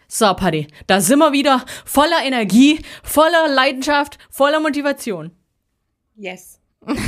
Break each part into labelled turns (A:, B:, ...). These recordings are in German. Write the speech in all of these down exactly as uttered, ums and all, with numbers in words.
A: So, Paddy, da sind wir wieder voller Energie, voller Leidenschaft, voller Motivation.
B: Yes.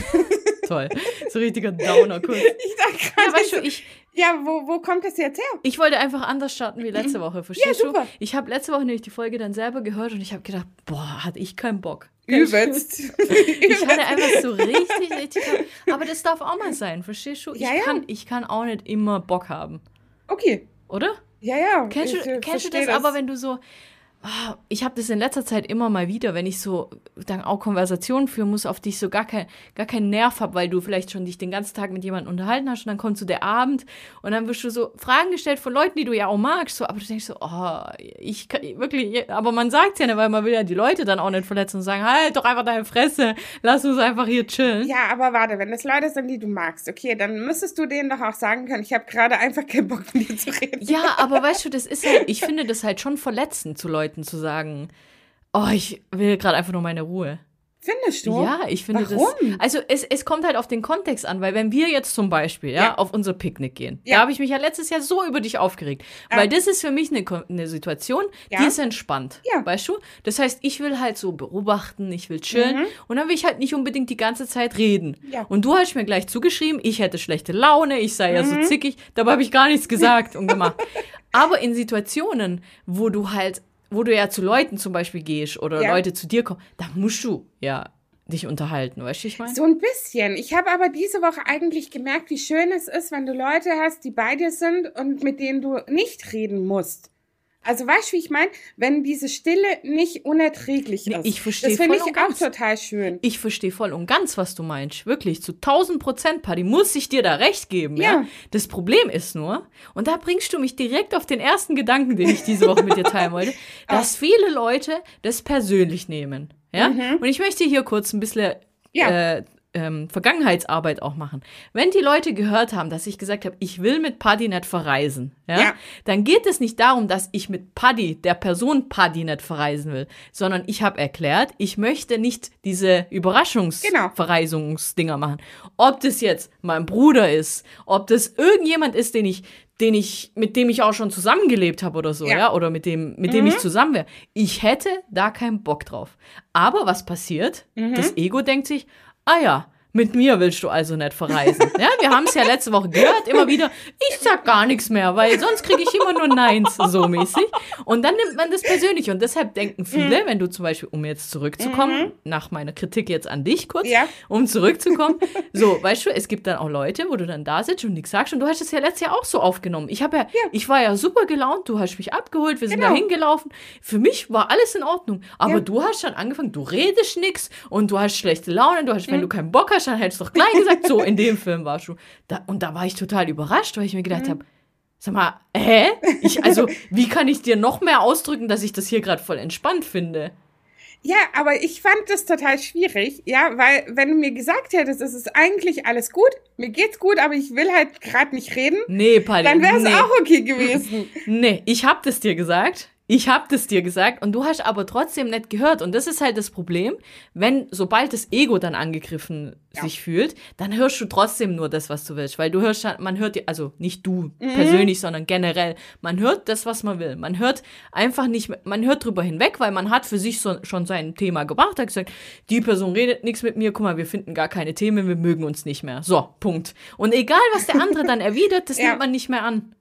A: Toll. So richtiger Downer-Kurs.
B: Ich dachte gerade,
A: ja, weißt du, ich,
B: ja, wo, wo kommt das jetzt her?
A: Ich wollte einfach anders starten wie letzte Woche, verstehst
B: ja, super.
A: du? Ich habe letzte Woche nämlich die Folge dann selber gehört und ich habe gedacht, boah, hatte ich keinen Bock.
B: Übelst.
A: Ich hatte einfach so richtig, richtig Bock. Aber das darf auch mal sein, verstehst du? Ich,
B: ja, ja.
A: Kann, ich kann auch nicht immer Bock haben.
B: Okay.
A: Oder?
B: Ja, ja.
A: Kennst du,
B: ich,
A: kennst du das,
B: das
A: aber, wenn du so, oh, ich habe das in letzter Zeit immer mal wieder, wenn ich so dann auch Konversationen führen muss, auf die ich so gar, kein, gar keinen Nerv habe, weil du vielleicht schon dich den ganzen Tag mit jemandem unterhalten hast und dann kommt so der Abend und dann wirst du so Fragen gestellt von Leuten, die du ja auch magst, so, aber du denkst so, oh, ich kann wirklich, aber man sagt es ja nicht, weil man will ja die Leute dann auch nicht verletzen und sagen, halt doch einfach deine Fresse, lass uns einfach hier chillen.
B: Ja, aber warte, wenn das Leute sind, die du magst, okay, dann müsstest du denen doch auch sagen können, ich habe gerade einfach keinen Bock, mit dir zu reden.
A: Ja, aber weißt du, das ist halt, ich finde das halt schon verletzend zu Leuten zu sagen, oh, ich will gerade einfach nur meine Ruhe.
B: Findest du?
A: Ja, ich finde
B: Warum?
A: das. Also es, es kommt halt auf den Kontext an, weil wenn wir jetzt zum Beispiel ja,
B: ja.
A: auf unser Picknick gehen,
B: ja.
A: da habe ich mich ja letztes Jahr so über dich aufgeregt, ja. weil das ist für mich eine, eine Situation,
B: ja.
A: die ist entspannt,
B: ja.
A: weißt du? Das heißt, ich will halt so beobachten, ich will chillen mhm. und dann will ich halt nicht unbedingt die ganze Zeit reden.
B: Ja.
A: Und du hast mir gleich zugeschrieben, ich hätte schlechte Laune, ich sei mhm. ja so zickig, dabei habe ich gar nichts gesagt und gemacht. Aber in Situationen, wo du halt wo du ja zu Leuten zum Beispiel gehst oder ja. Leute zu dir kommen, da musst du ja dich unterhalten, weißt du, ich meine?
B: So ein bisschen. Ich habe aber diese Woche eigentlich gemerkt, wie schön es ist, wenn du Leute hast, die bei dir sind und mit denen du nicht reden musst. Also weißt du, wie ich meine? Wenn diese Stille nicht unerträglich
A: nee,
B: ist.
A: Ich verstehe
B: das finde
A: voll
B: ich
A: und
B: auch
A: ganz.
B: total schön.
A: Ich verstehe voll und ganz, was du meinst. Wirklich, zu tausend Prozent, Paddy, muss ich dir da recht geben. Ja. ja. Das Problem ist nur, und da bringst du mich direkt auf den ersten Gedanken, den ich diese Woche mit dir teilen wollte, dass viele Leute das persönlich nehmen. Ja. Mhm. Und ich möchte hier kurz ein bisschen ja. äh, Ähm, Vergangenheitsarbeit auch machen. Wenn die Leute gehört haben, dass ich gesagt habe, ich will mit Paddy nicht verreisen, ja, ja. dann geht es nicht darum, dass ich mit Paddy, der Person Paddy, nicht verreisen will, sondern ich habe erklärt, ich möchte nicht diese Überraschungsverreisungsdinger genau. machen. Ob das jetzt mein Bruder ist, ob das irgendjemand ist, den ich den ich, mit dem ich auch schon zusammengelebt habe oder so, ja, ja? oder mit dem, mit dem mhm. ich zusammen wäre. Ich hätte da keinen Bock drauf. Aber was passiert? Mhm. Das Ego denkt sich, ah ja, mit mir willst du also nicht verreisen. Ja, wir haben es ja letzte Woche gehört, immer wieder, ich sag gar nichts mehr, weil sonst kriege ich immer nur Neins, so mäßig. Und dann nimmt man das persönlich. Und deshalb denken viele, mhm. wenn du zum Beispiel, um jetzt zurückzukommen, mhm. nach meiner Kritik jetzt an dich kurz, ja. um zurückzukommen, so, weißt du, es gibt dann auch Leute, wo du dann da sitzt und nichts sagst. Und du hast es ja letztes Jahr auch so aufgenommen. Ich habe ja, ja, ich war ja super gelaunt, du hast mich abgeholt, wir sind genau. da hingelaufen. Für mich war alles in Ordnung. Aber ja. du hast dann angefangen, du redest nichts und du hast schlechte Laune, du hast, mhm. wenn du keinen Bock hast, dann hättest du doch gleich gesagt, so, in dem Film warst du. Da, und da war ich total überrascht, weil ich mir gedacht mhm. habe, sag mal, hä? Ich, also, wie kann ich dir noch mehr ausdrücken, dass ich das hier gerade voll entspannt finde?
B: Ja, aber ich fand das total schwierig, ja, weil wenn du mir gesagt hättest, es ist eigentlich alles gut, mir geht's gut, aber ich will halt gerade nicht reden,
A: nee, Paddy,
B: dann wäre es
A: nee.
B: auch okay gewesen.
A: Nee, ich hab das dir gesagt. Ich hab das dir gesagt und du hast aber trotzdem nicht gehört. Und das ist halt das Problem, wenn, sobald das Ego dann angegriffen ja. sich fühlt, dann hörst du trotzdem nur das, was du willst. Weil du hörst, man hört, also nicht du mhm. persönlich, sondern generell, man hört das, was man will. Man hört einfach nicht, man hört drüber hinweg, weil man hat für sich so, schon sein Thema gebracht, hat gesagt, die Person redet nichts mit mir, guck mal, wir finden gar keine Themen, wir mögen uns nicht mehr. So, Punkt. Und egal, was der andere dann erwidert, das ja. nimmt man nicht mehr an.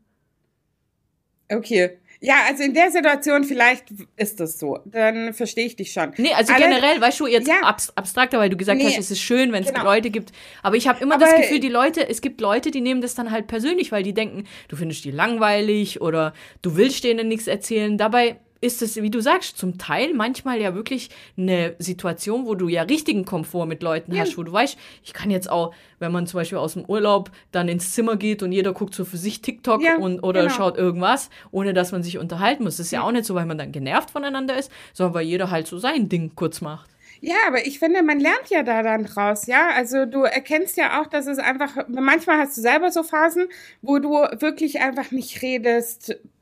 B: Okay. Ja, also in der Situation vielleicht ist das so. Dann verstehe ich dich schon.
A: Nee, also Alle, generell, weißt du, jetzt ja. abs- abstrakter, weil du gesagt nee, hast, es ist schön, wenn es genau. Leute gibt. Aber ich habe immer aber das Gefühl, die Leute, es gibt Leute, die nehmen das dann halt persönlich, weil die denken, du findest die langweilig oder du willst denen nichts erzählen. Dabei ist es, wie du sagst, zum Teil manchmal ja wirklich eine Situation, wo du ja richtigen Komfort mit Leuten ja. hast, wo du weißt, ich kann jetzt auch, wenn man zum Beispiel aus dem Urlaub dann ins Zimmer geht und jeder guckt so für sich TikTok ja, und oder genau. schaut irgendwas, ohne dass man sich unterhalten muss. Das ist ja. ja auch nicht so, weil man dann genervt voneinander ist, sondern weil jeder halt so sein Ding kurz macht.
B: Ja, aber ich finde, man lernt ja da dann draus, ja. Also du erkennst ja auch, dass es einfach, manchmal hast du selber so Phasen, wo du wirklich einfach nicht redest,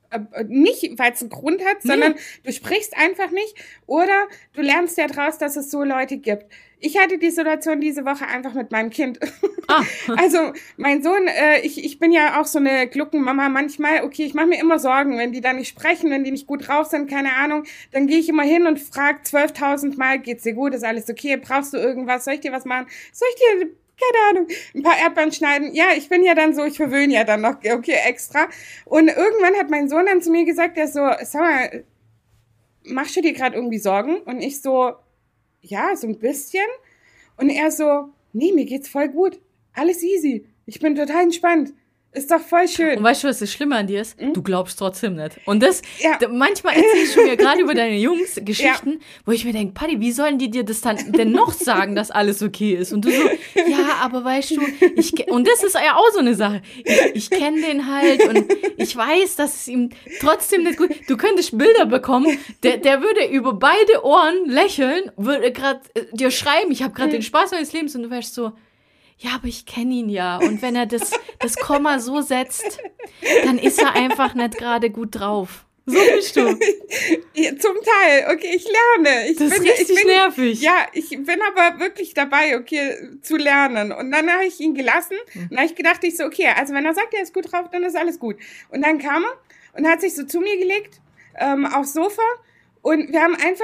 B: äh, nicht, weil es einen Grund hat, sondern nee. du sprichst einfach nicht oder du lernst ja draus, dass es so Leute gibt. Ich hatte die Situation diese Woche einfach mit meinem Kind. Ah. Also mein Sohn, äh, ich, ich bin ja auch so eine Gluckenmama manchmal. Okay, ich mache mir immer Sorgen, wenn die da nicht sprechen, wenn die nicht gut drauf sind, keine Ahnung. Dann gehe ich immer hin und frage zwölftausend Mal, geht's dir gut, ist alles okay, brauchst du irgendwas, soll ich dir was machen? Soll ich dir, keine Ahnung, ein paar Erdbeeren schneiden? Ja, ich bin ja dann so, ich verwöhne ja dann noch, okay, extra. Und irgendwann hat mein Sohn dann zu mir gesagt, der so, sag mal, machst du dir gerade irgendwie Sorgen? Und ich so, ja, so ein bisschen. Und er so, nee, mir geht's voll gut. Alles easy. Ich bin total entspannt. Ist doch voll schön.
A: Und weißt du, was das Schlimme an dir ist? Hm? Du glaubst trotzdem nicht. Und das, ja. d- manchmal erzählst du mir gerade über deine Jungs Geschichten, ja. wo ich mir denke, Paddy, wie sollen die dir das dann denn noch sagen, dass alles okay ist? Und du so, ja, aber weißt du, ich, und das ist ja auch so eine Sache. Ich, ich kenne den halt und ich weiß, dass es ihm trotzdem nicht gut, du könntest Bilder bekommen, der, der würde über beide Ohren lächeln, würde gerade äh, dir schreiben, ich habe gerade hm. den Spaß meines Lebens und du wärst so, ja, aber ich kenne ihn ja. Und wenn er das, das Komma so setzt, dann ist er einfach nicht gerade gut drauf. So bist du.
B: Ja, zum Teil. Okay, ich lerne. Ich
A: das
B: bin,
A: ist richtig
B: ich bin,
A: nervig.
B: Ja, ich bin aber wirklich dabei, okay, zu lernen. Und dann habe ich ihn gelassen. Mhm. Und dann habe ich gedacht, ich so, okay, also wenn er sagt, er ist gut drauf, dann ist alles gut. Und dann kam er und hat sich so zu mir gelegt, ähm, aufs Sofa. Und wir haben einfach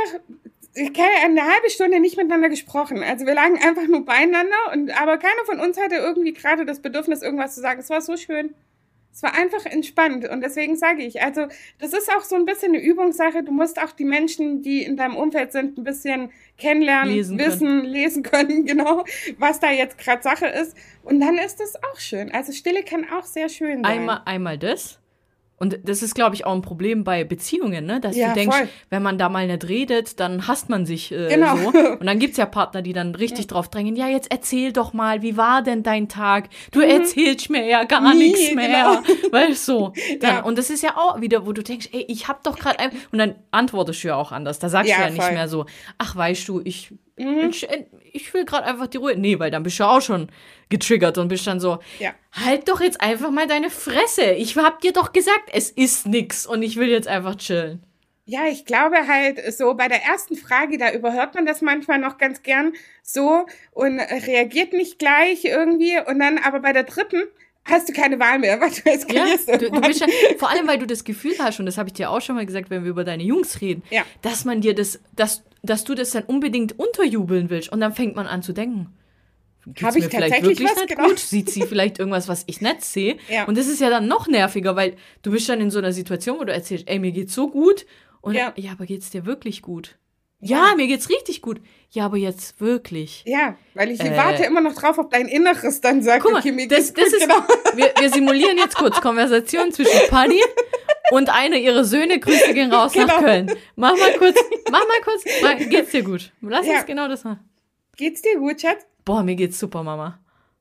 B: eine halbe Stunde nicht miteinander gesprochen. Also wir lagen einfach nur beieinander, und aber keiner von uns hatte irgendwie gerade das Bedürfnis, irgendwas zu sagen. Es war so schön. Es war einfach entspannt. Und deswegen sage ich, also das ist auch so ein bisschen eine Übungssache. Du musst auch die Menschen, die in deinem Umfeld sind, ein bisschen kennenlernen, lesen wissen, können. lesen können, genau, was da jetzt gerade Sache ist. Und dann ist das auch schön. Also Stille kann auch sehr schön sein.
A: Einmal, einmal das. Und das ist, glaube ich, auch ein Problem bei Beziehungen, ne? Dass
B: ja,
A: du denkst,
B: voll.
A: wenn man da mal nicht redet, dann hasst man sich äh,
B: genau.
A: so. Und dann gibt's ja Partner, die dann richtig drauf drängen, ja, jetzt erzähl doch mal, wie war denn dein Tag? Du mhm. erzählst mir ja gar Nie, nichts mehr. Genau. Weißt du? So. Dann, ja. Und das ist ja auch wieder, wo du denkst, ey, ich hab doch gerade ein... Und dann antwortest du ja auch anders. Da sagst ja, du ja nicht voll. mehr so, ach, weißt du, ich... Mhm. Ich, ich will gerade einfach die Ruhe. Nee, weil dann bist du auch schon getriggert und bist dann so,
B: ja.
A: halt doch jetzt einfach mal deine Fresse. Ich hab dir doch gesagt, es ist nix und ich will jetzt einfach chillen.
B: Ja, ich glaube halt so bei der ersten Frage, da überhört man das manchmal noch ganz gern so und reagiert nicht gleich irgendwie, und dann aber bei der dritten hast du keine Wahl mehr, weil du eskalierst.
A: Ja, du, du bist ja, vor allem, weil du das Gefühl hast, und das habe ich dir auch schon mal gesagt, wenn wir über deine Jungs reden,
B: ja.
A: dass man dir das, dass, dass du das dann unbedingt unterjubeln willst, und dann fängt man an zu denken,
B: habe ich
A: mir vielleicht
B: tatsächlich
A: wirklich
B: was
A: nicht
B: genau?
A: gut? Sieht sie vielleicht irgendwas, was ich nicht sehe?
B: Ja.
A: Und das ist ja dann noch nerviger, weil du bist dann in so einer Situation, wo du erzählst, ey, mir geht's so gut, und
B: ja,
A: ja aber geht's dir wirklich gut? Ja, ja, mir geht's richtig gut. Ja, aber jetzt wirklich.
B: Ja, weil ich äh, warte immer noch drauf, ob dein Inneres dann sagt,
A: guck mal,
B: okay, mir
A: das,
B: geht's
A: das
B: gut,
A: ist,
B: genau.
A: wir, wir simulieren jetzt kurz Konversation zwischen Paddy und einer ihrer Söhne. Grüße gehen raus genau. nach Köln. Mach mal kurz, mach mal kurz, mal, geht's dir gut? Lass
B: ja.
A: uns genau das machen.
B: Geht's dir gut, Schatz?
A: Boah, mir geht's super, Mama.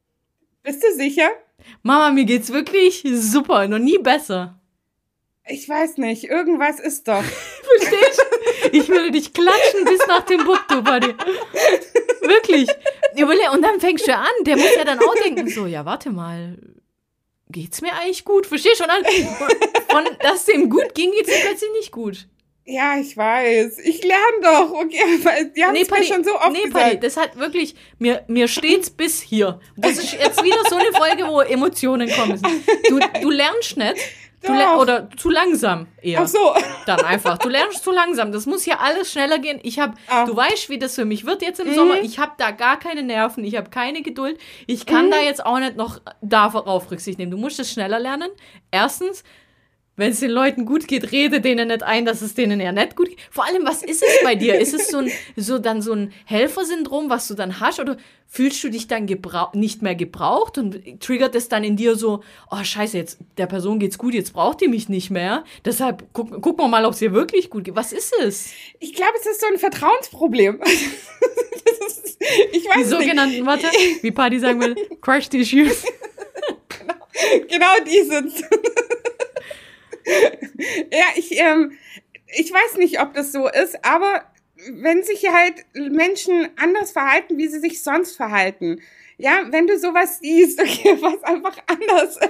B: Bist du sicher?
A: Mama, mir geht's wirklich super, noch nie besser.
B: Ich weiß nicht, irgendwas ist doch.
A: Verstehst du? Ich würde dich klatschen bis nach dem Buck, du Buddy. Wirklich. Und dann fängst du an, der muss ja dann auch denken, so, ja, warte mal, geht's mir eigentlich gut? Verstehst du? Und dann, von, dass es ihm gut ging, geht's ihm plötzlich nicht gut.
B: Ja, ich weiß. Ich lerne doch. Okay, die haben es nee, mir schon so oft
A: nee,
B: gesagt.
A: Paddy, das hat wirklich, mir, mir steht's bis hier. Das ist jetzt wieder so eine Folge, wo Emotionen kommen. Du, du lernst nicht. Du le- oder zu langsam eher.
B: Ach so.
A: Dann einfach. Du lernst zu langsam. Das muss hier alles schneller gehen. Ich hab,
B: ah.
A: du weißt, wie das für mich wird jetzt im
B: mhm.
A: Sommer. Ich habe da gar keine Nerven. Ich habe keine Geduld. Ich kann mhm. da jetzt auch nicht noch darauf Rücksicht nehmen. Du musst es schneller lernen. Erstens, wenn es den Leuten gut geht, rede denen nicht ein, dass es denen ja nicht gut geht. Vor allem, was ist es bei dir? Ist es so, ein, so dann so ein Helfersyndrom, was du dann hast? Oder fühlst du dich dann gebrauch- nicht mehr gebraucht und triggert es dann in dir so, oh scheiße, jetzt der Person geht's gut, jetzt braucht die mich nicht mehr. Deshalb guck, guck mal mal, ob es ihr wirklich gut geht. Was ist es?
B: Ich glaube, es ist so ein Vertrauensproblem. Das ist, ich weiß
A: die sogenannten,
B: nicht.
A: warte, wie Paddy sagen will, Crushed Issues.
B: Genau, genau die sind's. Ja, ich, ähm, ich weiß nicht, ob das so ist, aber wenn sich halt Menschen anders verhalten, wie sie sich sonst verhalten, ja, wenn du sowas siehst, okay, was einfach anders ist.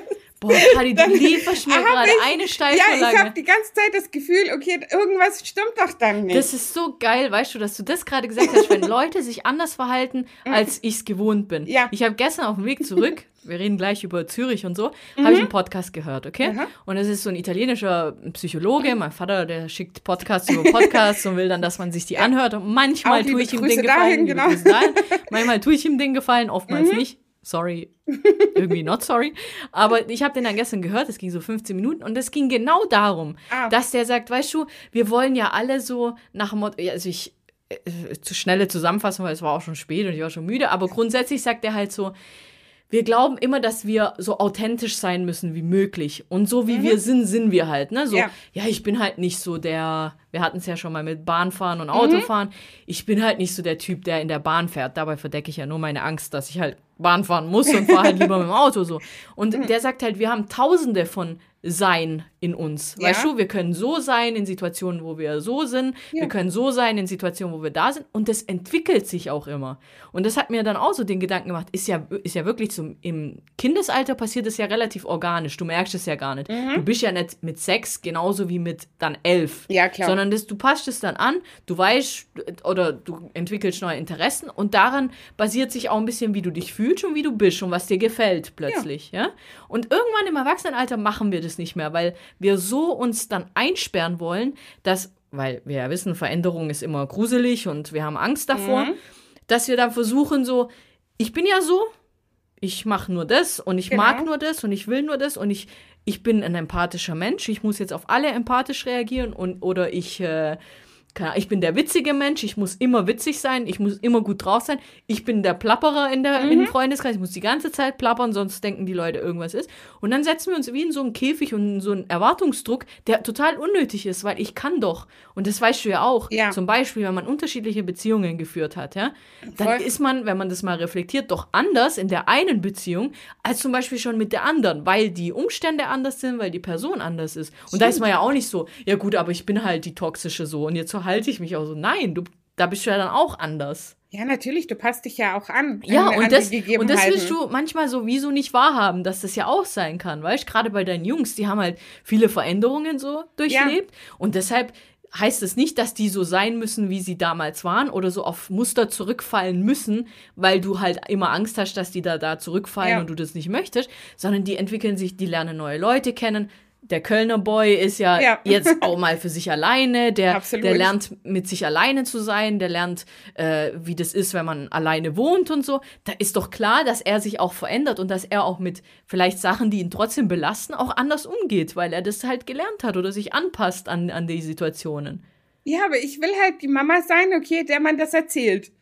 A: Boah, Kali, du lieferst mir gerade eine Steilvorlage.
B: Ja, ich habe die ganze Zeit das Gefühl, okay, irgendwas stimmt doch dann nicht.
A: Das ist so geil, weißt du, dass du das gerade gesagt hast, wenn Leute sich anders verhalten, als ich es gewohnt bin.
B: Ja.
A: Ich habe gestern auf dem Weg zurück, wir reden gleich über Zürich und so,
B: Mhm.
A: habe ich einen Podcast gehört, okay?
B: Aha.
A: Und es ist so ein italienischer Psychologe, mein Vater, der schickt Podcasts über Podcasts und will dann, dass man sich die anhört. Und manchmal
B: Auch liebe
A: tue ich ihm
B: Grüße
A: den Gefallen,
B: dahin,
A: liebe
B: genau.
A: Grüße dahin. Manchmal tue ich ihm den Gefallen, oftmals
B: Mhm.
A: nicht. Sorry, irgendwie not sorry. Aber ich habe den dann gestern gehört, es ging so fünfzehn Minuten und es ging genau darum,
B: Ah.
A: dass der sagt, weißt du, wir wollen ja alle so nach dem Motto, also ich, äh, zu schnelle Zusammenfassung, weil es war auch schon spät und ich war schon müde, aber grundsätzlich sagt er halt so, wir glauben immer, dass wir so authentisch sein müssen wie möglich. Und so wie
B: Mhm.
A: wir sind, sind wir halt. Ne? So,
B: Ja.
A: ja, ich bin halt nicht so der, wir hatten es ja schon mal mit Bahnfahren und Autofahren, ich bin halt nicht so der Typ, der in der Bahn fährt. Dabei verdecke ich ja nur meine Angst, dass ich halt Bahn fahren muss und fahre halt lieber mit dem Auto so. Und der sagt halt, wir haben tausende von Sein in uns.
B: Ja.
A: Weißt du, wir können so sein in Situationen, wo wir so sind.
B: Ja.
A: Wir können so sein in Situationen, wo wir da sind. Und das entwickelt sich auch immer. Und das hat mir dann auch so den Gedanken gemacht, ist ja, ist ja wirklich so, im Kindesalter passiert es ja relativ organisch. Du merkst es ja gar nicht.
B: Mhm.
A: Du bist ja nicht mit sechs genauso wie mit dann elf.
B: Ja, klar.
A: Sondern das, du passt es dann an, du weißt oder du entwickelst neue Interessen und daran basiert sich auch ein bisschen, wie du dich fühlst und wie du bist und was dir gefällt plötzlich. Ja. Ja? Und irgendwann im Erwachsenenalter machen wir das nicht mehr, weil wir so uns dann einsperren wollen, dass, weil wir ja wissen, Veränderung ist immer gruselig und wir haben Angst davor,
B: Mhm.
A: dass wir dann versuchen so, ich bin ja so, ich mache nur das und ich
B: Genau.
A: mag nur das und ich will nur das und ich, ich bin ein empathischer Mensch, ich muss jetzt auf alle empathisch reagieren und oder ich, äh, keine Ahnung, ich bin der witzige Mensch, ich muss immer witzig sein, ich muss immer gut drauf sein, ich bin der Plapperer in der,
B: Mhm.
A: im Freundeskreis, ich muss die ganze Zeit plappern, sonst denken die Leute, irgendwas ist. Und dann setzen wir uns wie in so einen Käfig und in so einen Erwartungsdruck, der total unnötig ist, weil ich kann doch. Und das weißt du ja auch.
B: Ja.
A: Zum Beispiel, wenn man unterschiedliche Beziehungen geführt hat, ja, dann
B: Voll.
A: ist man, wenn man das mal reflektiert, doch anders in der einen Beziehung als zum Beispiel schon mit der anderen, weil die Umstände anders sind, weil die Person anders ist. Und da ist man ja auch nicht so, ja gut, aber ich bin halt die toxische so und jetzt verhalte ich mich auch so. Nein, du, da bist du ja dann auch anders.
B: Ja, natürlich, du passt dich ja auch an.
A: Ja,
B: an,
A: und
B: an
A: das,
B: die
A: und das
B: Gegebenheiten.
A: willst du manchmal sowieso nicht wahrhaben, dass das ja auch sein kann, weißt du? Gerade bei deinen Jungs, die haben halt viele Veränderungen so durchlebt. Und deshalb heißt es nicht, dass die so sein müssen, wie sie damals waren oder so auf Muster zurückfallen müssen, weil du halt immer Angst hast, dass die da, da zurückfallen
B: Ja.
A: und du das nicht möchtest, sondern die entwickeln sich, die lernen neue Leute kennen. Der Kölner Boy ist ja,
B: Ja.
A: jetzt auch mal für sich alleine, der,
B: Absolut.
A: der lernt mit sich alleine zu sein, der lernt, äh, wie das ist, wenn man alleine wohnt und so. Da ist doch klar, dass er sich auch verändert und dass er auch mit vielleicht Sachen, die ihn trotzdem belasten, auch anders umgeht, weil er das halt gelernt hat oder sich anpasst an, an die Situationen.
B: Ja, aber ich will halt die Mama sein, okay, der man das erzählt.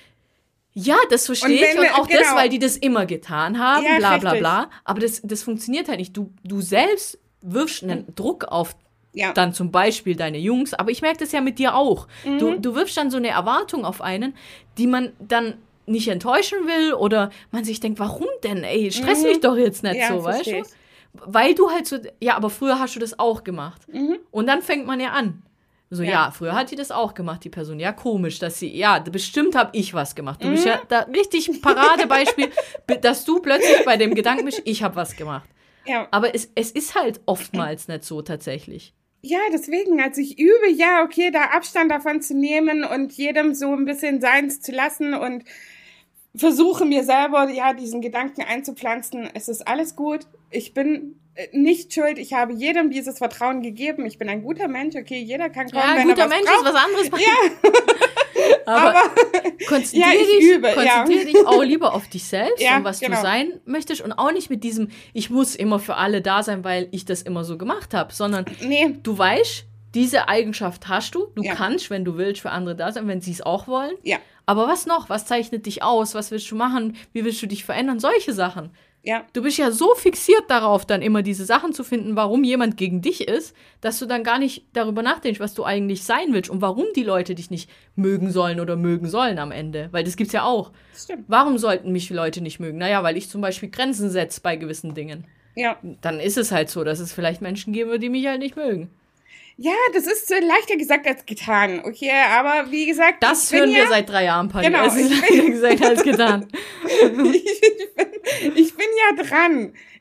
A: Ja, das verstehe
B: Und
A: ich
B: wenn-
A: und auch das,
B: genau.
A: weil die das immer getan haben,
B: Ja,
A: bla bla
B: richtig.
A: bla. Aber das, das funktioniert halt nicht. Du, du selbst wirfst einen Druck auf
B: Ja.
A: dann zum Beispiel deine Jungs, aber ich merke das ja mit dir auch. Du,
B: Mhm.
A: du wirfst dann so eine Erwartung auf einen, die man dann nicht enttäuschen will oder man sich denkt, warum denn, ey, stress mich doch jetzt nicht
B: Mhm. Ja,
A: so, weißt
B: versteh
A: du? Weil du halt so, ja, aber früher hast du das auch gemacht.
B: Mhm.
A: Und dann fängt man ja an. So, ja.
B: Ja.
A: früher hat die das auch gemacht, die Person. Ja, komisch, dass sie, ja, bestimmt habe ich was gemacht. Du
B: Mhm.
A: bist ja da richtig Paradebeispiel, dass du plötzlich bei dem Gedanken bist, ich habe was gemacht.
B: Ja.
A: Aber es, es ist halt oftmals nicht so tatsächlich.
B: Ja, deswegen, also ich übe ja, okay, da Abstand davon zu nehmen und jedem so ein bisschen seins zu lassen und versuche mir selber, ja, diesen Gedanken einzupflanzen, es ist alles gut, ich bin äh, nicht schuld, ich habe jedem dieses Vertrauen gegeben, ich bin ein guter Mensch, okay, jeder kann kommen,
A: Ja,
B: wenn
A: guter
B: er was
A: Mensch
B: braucht.
A: ist was anderes.
B: Ja,
A: aber
B: aber
A: konzentriere
B: ja, ich
A: dich,
B: übe, ja.
A: konzentriere dich auch lieber auf dich selbst
B: Ja,
A: und was
B: genau.
A: du sein möchtest und auch nicht mit diesem, ich muss immer für alle da sein, weil ich das immer so gemacht habe, sondern
B: nee,
A: du weißt, diese Eigenschaft hast du, du
B: Ja.
A: kannst, wenn du willst, für andere da sein, wenn sie es auch wollen.
B: ja,
A: Aber was noch? Was zeichnet dich aus? Was willst du machen? Wie willst du dich verändern? Solche Sachen.
B: ja,
A: Du bist ja so fixiert darauf, dann immer diese Sachen zu finden, warum jemand gegen dich ist, dass du dann gar nicht darüber nachdenkst, was du eigentlich sein willst und warum die Leute dich nicht mögen sollen oder mögen sollen am Ende. Weil das gibt's ja auch.
B: das stimmt,
A: Warum sollten mich Leute nicht mögen? Naja, weil ich zum Beispiel Grenzen setze bei gewissen Dingen.
B: ja.
A: Dann ist es halt so, dass es vielleicht Menschen geben wird, die mich halt nicht mögen.
B: Ja, das ist äh, leichter gesagt als getan, okay, aber wie gesagt,
A: Das
B: ich bin
A: hören
B: ja,
A: wir seit drei Jahren, Pani.
B: Genau,
A: Es ist
B: ich
A: leichter gesagt als getan.
B: ich, bin, ich bin ja dran.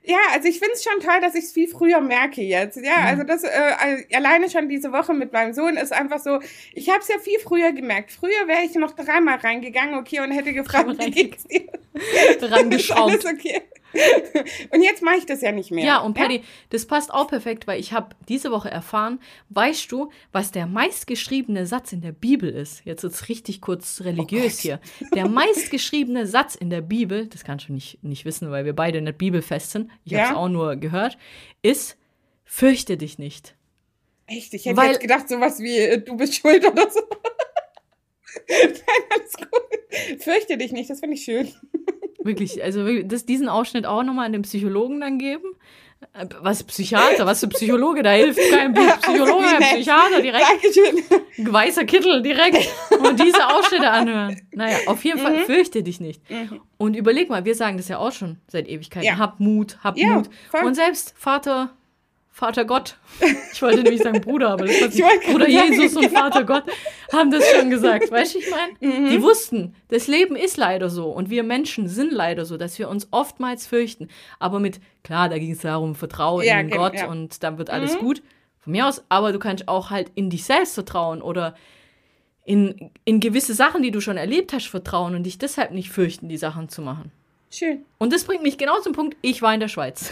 B: Ja, also ich finde es schon toll, dass ich es viel früher merke jetzt. Ja, mhm. also das äh, alleine schon diese Woche mit meinem Sohn ist einfach so, ich habe es ja viel früher gemerkt. Früher wäre ich noch dreimal reingegangen, okay, und hätte gefragt, wie geht's dir?
A: Dran geschraubt.
B: Okay. Und jetzt mache ich das ja nicht mehr.
A: Ja, und Paddy, ja? das passt auch perfekt, weil ich habe diese Woche erfahren, weißt du, was der meistgeschriebene Satz in der Bibel ist? Jetzt wird's richtig kurz religiös oh hier. Der meistgeschriebene Satz in der Bibel, das kannst du nicht, nicht wissen, weil wir beide nicht bibelfest sind, ich ja? habe es auch nur gehört, ist, fürchte dich nicht.
B: Echt? Ich hätte weil, jetzt gedacht, sowas wie, du bist schuld oder so. Nein, alles gut. Fürchte dich nicht, das finde ich schön.
A: Wirklich, also das, diesen Ausschnitt auch nochmal an den Psychologen dann geben. Was Psychiater, was für Psychologe, da hilft kein Psychologe, also Psychiater direkt. Dankeschön. Weißer Kittel direkt und diese Ausschnitte anhören. Naja, auf jeden Fall, mhm. fürchte dich nicht. Mhm. Und überleg mal, wir sagen das ja auch schon seit Ewigkeiten. Ja. Hab Mut, hab ja, Mut. Voll. Und selbst Vater... Vater Gott, ich wollte nämlich sagen Bruder, aber das war nicht. Bruder Jesus sagen, und genau. Vater Gott haben das schon gesagt, weißt du, ich meine? Mhm. Die wussten, das Leben ist leider so und wir Menschen sind leider so, dass wir uns oftmals fürchten, aber mit, klar, da ging es darum, Vertrauen ja, in Gott ja. und dann wird alles mhm. gut, von mir aus, aber du kannst auch halt in dich selbst vertrauen oder in, in gewisse Sachen, die du schon erlebt hast, vertrauen und dich deshalb nicht fürchten, die Sachen zu machen.
B: Schön.
A: Und das bringt mich genau zum Punkt, ich war in der Schweiz.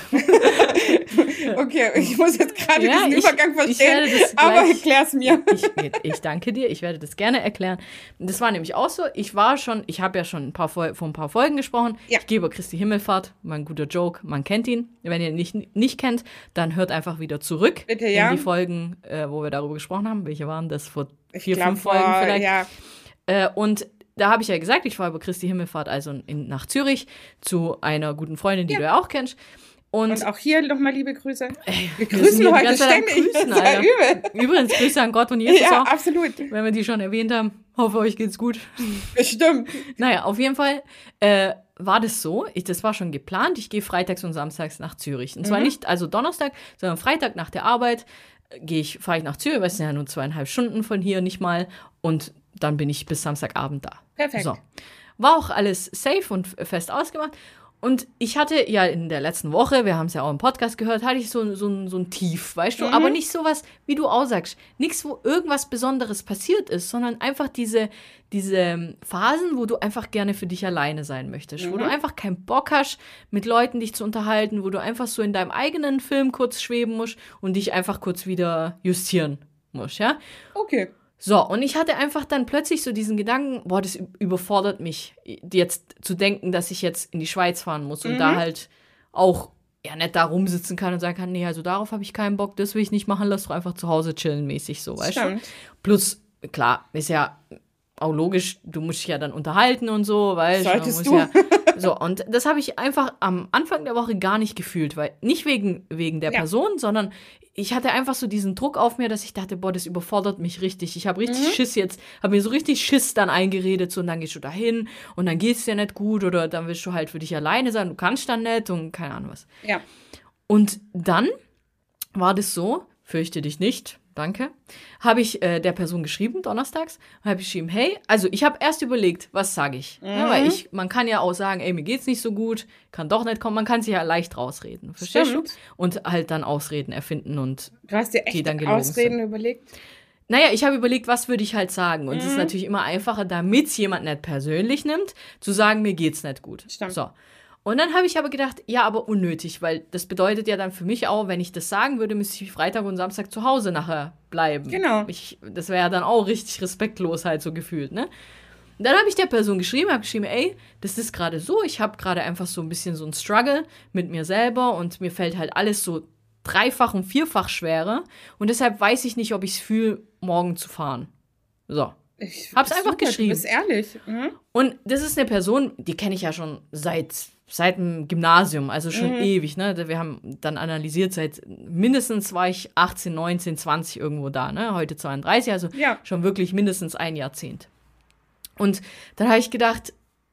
B: Okay, ich muss jetzt gerade ja, diesen ich, Übergang verstehen, aber erklär's mir.
A: Ich, ich danke dir, ich werde das gerne erklären. Das war nämlich auch so, ich war schon, ich habe ja schon ein paar vor ein paar Folgen gesprochen, ja. ich gehe über Christi Himmelfahrt, mein guter Joke, man kennt ihn. Wenn ihr ihn nicht, nicht kennt, dann hört einfach wieder zurück
B: Bitte, ja.
A: in die Folgen, äh, wo wir darüber gesprochen haben. Welche waren das? Vor vier, glaub, fünf Folgen vor, vielleicht. Ja. Äh, und da habe ich ja gesagt, ich fahre über Christi Himmelfahrt, also in, nach Zürich, zu einer guten Freundin, die ja. du ja auch kennst. Und,
B: und auch hier nochmal liebe Grüße. Ey, wir grüßen wir heute ständig. Grüßen,
A: das ist ja übel. Übrigens Grüße an Gott und Jesus
B: ja,
A: auch.
B: Absolut.
A: Wenn wir die schon erwähnt haben. Hoffe, euch geht's gut.
B: Bestimmt.
A: Naja, auf jeden Fall äh, war das so. Ich, das war schon geplant. Ich gehe freitags und samstags nach Zürich. Und zwar mhm. nicht also Donnerstag, sondern Freitag nach der Arbeit gehe ich, fahre ich nach Zürich, weil es sind ja nur zweieinhalb Stunden von hier nicht mal. Und dann bin ich bis Samstagabend da.
B: Perfekt.
A: So. War auch alles safe und fest ausgemacht. Und ich hatte ja in der letzten Woche, wir haben es ja auch im Podcast gehört, hatte ich so, so, so ein Tief, weißt du? Mhm. Aber nicht sowas, wie du auch sagst. Nichts, wo irgendwas Besonderes passiert ist, sondern einfach diese, diese Phasen, wo du einfach gerne für dich alleine sein möchtest. Mhm. Wo du einfach keinen Bock hast, mit Leuten dich zu unterhalten, wo du einfach so in deinem eigenen Film kurz schweben musst und dich einfach kurz wieder justieren musst, ja?
B: Okay.
A: So, und ich hatte einfach dann plötzlich so diesen Gedanken, boah, das überfordert mich, jetzt zu denken, dass ich jetzt in die Schweiz fahren muss und mhm. da halt auch ja nicht da rumsitzen kann und sagen kann, nee, also darauf habe ich keinen Bock, das will ich nicht machen, lass doch einfach zu Hause chillen mäßig so, weißt du? Plus, klar, ist ja auch logisch, du musst dich ja dann unterhalten und so, weißt du?
B: Solltest du.
A: Ja, so, und das habe ich einfach am Anfang der Woche gar nicht gefühlt, weil nicht wegen, wegen der ja. Person, sondern ich hatte einfach so diesen Druck auf mir, dass ich dachte, boah, das überfordert mich richtig. Ich habe richtig mhm. Schiss jetzt, habe mir so richtig Schiss dann eingeredet, so, und dann gehst du dahin und dann geht's dir nicht gut oder dann willst du halt für dich alleine sein, du kannst dann nicht und keine Ahnung was.
B: Ja.
A: Und dann war das so, fürchte dich nicht, danke, habe ich äh, der Person geschrieben, donnerstags, und habe geschrieben, hey, also ich habe erst überlegt, was sage ich? Mhm. Ja, weil ich, man kann ja auch sagen, ey, mir geht's nicht so gut, kann doch nicht kommen, man kann sich ja leicht rausreden, verstehst Stimmt. du? Und halt dann Ausreden erfinden und
B: du hast dir echt
A: die dann gelogen
B: Ausreden
A: sind.
B: überlegt?
A: Naja, ich habe überlegt, was würde ich halt sagen. Und es
B: mhm.
A: ist natürlich immer einfacher, damit es jemand nicht persönlich nimmt, zu sagen, mir geht's nicht gut.
B: Stimmt.
A: So. Und dann habe ich aber gedacht, ja, aber unnötig, weil das bedeutet ja dann für mich auch, wenn ich das sagen würde, müsste ich Freitag und Samstag zu Hause nachher bleiben.
B: Genau.
A: Ich, das wäre ja dann auch richtig respektlos halt so gefühlt, ne? Und dann habe ich der Person geschrieben, habe geschrieben, ey, das ist gerade so, ich habe gerade einfach so ein bisschen so ein Struggle mit mir selber und mir fällt halt alles so dreifach und vierfach schwerer und deshalb weiß ich nicht, ob ich es fühle, morgen zu fahren. So.
B: Ich
A: hab's einfach super, geschrieben.
B: Du bist ehrlich. Mhm.
A: Und das ist eine Person, die kenne ich ja schon seit seit dem Gymnasium, also schon mhm. ewig, ne? Wir haben dann analysiert, seit mindestens war ich achtzehn, neunzehn, zwanzig irgendwo da, ne? Heute zweiunddreißig, also
B: ja.
A: schon wirklich mindestens ein Jahrzehnt. Und dann habe ich gedacht,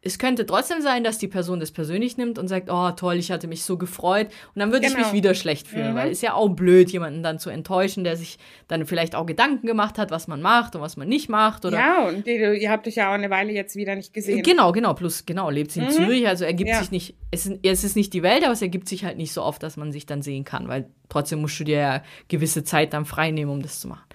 A: es könnte trotzdem sein, dass die Person das persönlich nimmt und sagt, oh toll, ich hatte mich so gefreut. Und dann würde genau. ich mich wieder schlecht fühlen, mhm. weil es ist ja auch blöd, jemanden dann zu enttäuschen, der sich dann vielleicht auch Gedanken gemacht hat, was man macht und was man nicht macht. Oder
B: ja, und die, ihr habt euch ja auch eine Weile jetzt wieder nicht gesehen.
A: Genau, genau, plus genau, lebt sie in mhm. Zürich, also ergibt ja. sich nicht, es ist, es ist nicht die Welt, aber es ergibt sich halt nicht so oft, dass man sich dann sehen kann, weil trotzdem musst du dir ja gewisse Zeit dann frei nehmen, um das zu machen.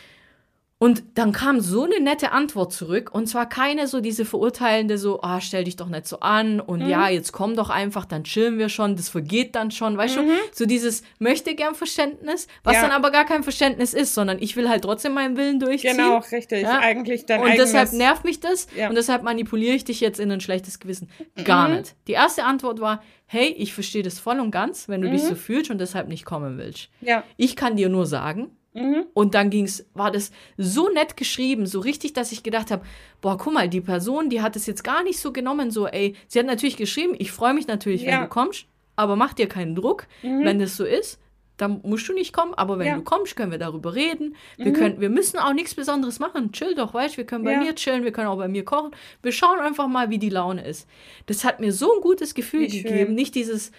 A: Und dann kam so eine nette Antwort zurück und zwar keine so diese verurteilende so, ah, stell dich doch nicht so an und mhm. ja, jetzt komm doch einfach, dann chillen wir schon, das vergeht dann schon, weißt mhm. du, so dieses möchte gern Verständnis, was ja. dann aber gar kein Verständnis ist, sondern ich will halt trotzdem meinen Willen durchziehen.
B: Genau, richtig, ja? eigentlich dein
A: Und
B: eigenes...
A: deshalb nervt mich das ja. und deshalb manipuliere ich dich jetzt in ein schlechtes Gewissen. Gar mhm. nicht. Die erste Antwort war, hey, ich verstehe das voll und ganz, wenn du mhm. dich so fühlst und deshalb nicht kommen willst.
B: Ja.
A: Ich kann dir nur sagen, Mhm. und dann ging's, war das so nett geschrieben, so richtig, dass ich gedacht habe, boah, guck mal, die Person, die hat es jetzt gar nicht so genommen, so, ey, sie hat natürlich geschrieben, ich freue mich natürlich, ja. wenn du kommst, aber mach dir keinen Druck, mhm. wenn das so ist, dann musst du nicht kommen, aber wenn ja. du kommst, können wir darüber reden, wir, mhm. können, wir müssen auch nichts Besonderes machen, chill doch, weißt du, wir können bei ja. mir chillen, wir können auch bei mir kochen, wir schauen einfach mal, wie die Laune ist. Das hat mir so ein gutes Gefühl wie gegeben, schön. Nicht dieses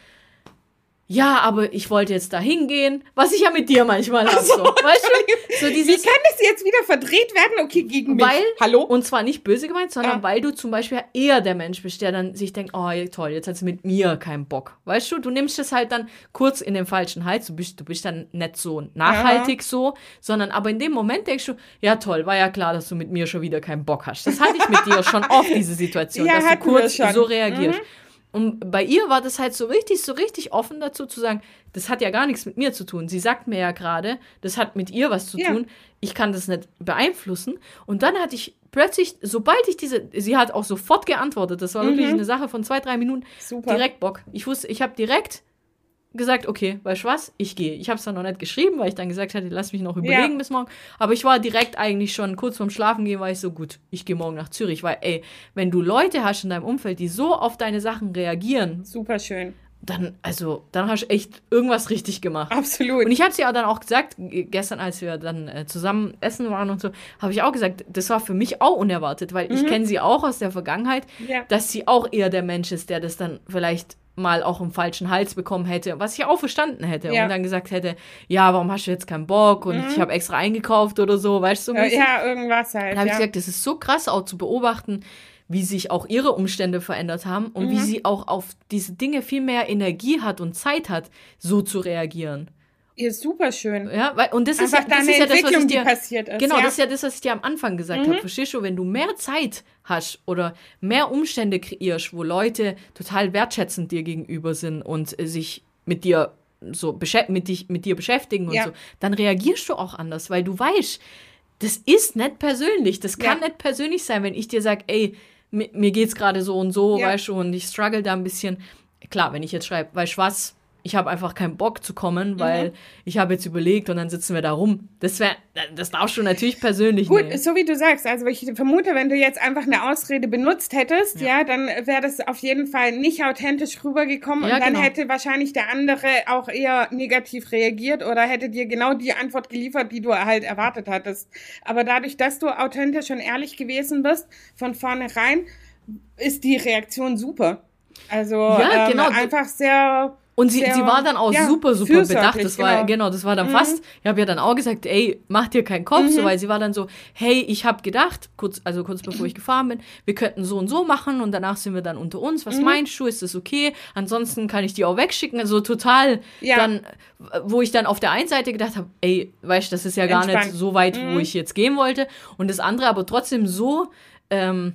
A: ja, aber ich wollte jetzt da hingehen, was ich ja mit dir manchmal habe. So. Weißt du? So dieses,
B: wie kann das jetzt wieder verdreht werden? Okay, gegen mich.
A: Weil,
B: Hallo?
A: Und zwar nicht böse gemeint, sondern
B: ja.
A: weil du zum Beispiel eher der Mensch bist, der dann sich denkt, oh toll, jetzt hat sie mit mir keinen Bock. Weißt du, du nimmst das halt dann kurz in den falschen Hals, du bist, du bist dann nicht so nachhaltig ja. so, sondern aber in dem Moment denkst du, ja toll, war ja klar, dass du mit mir schon wieder keinen Bock hast. Das hatte ich mit dir schon oft, diese Situation, ja, dass du kurz so reagierst. Mhm. Und bei ihr war das halt so richtig, so richtig offen dazu zu sagen, das hat ja gar nichts mit mir zu tun. Sie sagt mir ja gerade, das hat mit ihr was zu ja. tun. Ich kann das nicht beeinflussen. Und dann hatte ich plötzlich, sobald ich diese, sie hat auch sofort geantwortet, das war mhm. wirklich eine Sache von zwei, drei Minuten,
B: super.
A: Direkt Bock. Ich wusste, ich habe direkt gesagt, okay, weißt du was, ich gehe. Ich habe es dann noch nicht geschrieben, weil ich dann gesagt hatte, lass mich noch überlegen ja. bis morgen. Aber ich war direkt eigentlich schon kurz vorm Schlafen gehen, war ich so, gut, ich gehe morgen nach Zürich. Weil, ey, wenn du Leute hast in deinem Umfeld, die so auf deine Sachen reagieren.
B: Super schön.
A: Dann, also, dann hast du echt irgendwas richtig gemacht.
B: Absolut.
A: Und ich habe es ja dann auch gesagt, gestern, als wir dann äh, zusammen essen waren und so, habe ich auch gesagt, das war für mich auch unerwartet, weil mhm. ich kenne sie auch aus der Vergangenheit, ja. dass sie auch eher der Mensch ist, der das dann vielleicht mal auch im falschen Hals bekommen hätte, was ich auch verstanden hätte ja. und dann gesagt hätte, ja, warum hast du jetzt keinen Bock und mhm. ich habe extra eingekauft oder so, weißt du? So
B: ja, irgendwas halt.
A: Dann habe
B: ja.
A: ich gesagt, das ist so krass auch zu beobachten, wie sich auch ihre Umstände verändert haben und mhm. wie sie auch auf diese Dinge viel mehr Energie hat und Zeit hat, so zu reagieren.
B: Ja, super schön.
A: Ja, weil, und das ist ja, das ist ja das, was ich dir,
B: passiert ist.
A: Genau,
B: ja.
A: das ist ja das, was ich dir am Anfang gesagt mhm. habe. Verstehst du, wenn du mehr Zeit hast oder mehr Umstände kreierst, wo Leute total wertschätzend dir gegenüber sind und äh, sich mit dir so beschä- mit dich mit dir beschäftigen und ja. so, dann reagierst du auch anders, weil du weißt, das ist nicht persönlich. Das kann ja. nicht persönlich sein, wenn ich dir sage, ey, mir, mir geht's gerade so und so, ja. weißt du, und ich struggle da ein bisschen. Klar, wenn ich jetzt schreibe, weißt du was, ich habe einfach keinen Bock zu kommen, weil mhm. ich habe jetzt überlegt und dann sitzen wir da rum. Das wäre, das darfst du natürlich persönlich
B: Gut,
A: nehmen.
B: So wie du sagst, also ich vermute, wenn du jetzt einfach eine Ausrede benutzt hättest, ja, ja dann wäre das auf jeden Fall nicht authentisch rübergekommen ja, und dann genau. hätte wahrscheinlich der andere auch eher negativ reagiert oder hätte dir genau die Antwort geliefert, die du halt erwartet hattest. Aber dadurch, dass du authentisch und ehrlich gewesen bist, von vornherein, ist die Reaktion super. Also
A: ja,
B: ähm,
A: genau.
B: einfach sehr...
A: Und sie, sie war dann auch ja, super, super bedacht. Das war,
B: genau.
A: genau, das war dann
B: mhm.
A: fast, ich habe ja dann auch gesagt, ey, mach dir keinen Kopf,
B: mhm.
A: so, weil sie war dann so, hey, ich habe gedacht, kurz, also kurz bevor ich gefahren bin, wir könnten so und so machen und danach sind wir dann unter uns. Was mhm. meinst du, ist das okay? Ansonsten kann ich die auch wegschicken. Also total ja. dann, wo ich dann auf der einen Seite gedacht habe, ey, weißt du, das ist ja gar Entspannt. Nicht so weit, mhm. wo ich jetzt gehen wollte. Und das andere aber trotzdem so, ähm,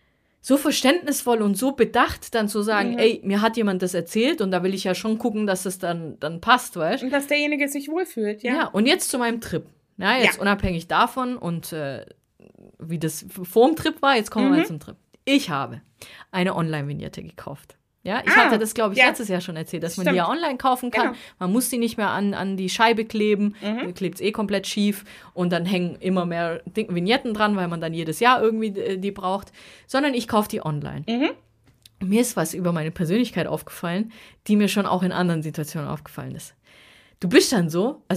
A: so verständnisvoll und so bedacht, dann zu sagen, mhm. ey, mir hat jemand das erzählt und da will ich ja schon gucken, dass das dann, dann passt, weißt du?
B: Und dass derjenige sich wohlfühlt, ja.
A: Ja, und jetzt zu meinem Trip. Ja, jetzt ja. unabhängig davon und äh, wie das vor dem Trip war, jetzt kommen mhm. wir mal zum Trip. Ich habe eine Online-Vignette gekauft. Ja, ich ah, hatte das, glaube ich, ja. letztes Jahr schon erzählt, dass Stimmt. man die ja online kaufen kann. Genau. Man muss die nicht mehr an, an die Scheibe kleben, mhm. klebt es eh komplett schief und dann hängen immer mehr Vignetten dran, weil man dann jedes Jahr irgendwie äh, die braucht, sondern ich kaufe die online. Mhm. Mir ist was über meine Persönlichkeit aufgefallen, die mir schon auch in anderen Situationen aufgefallen ist. Du bist dann so, also ich,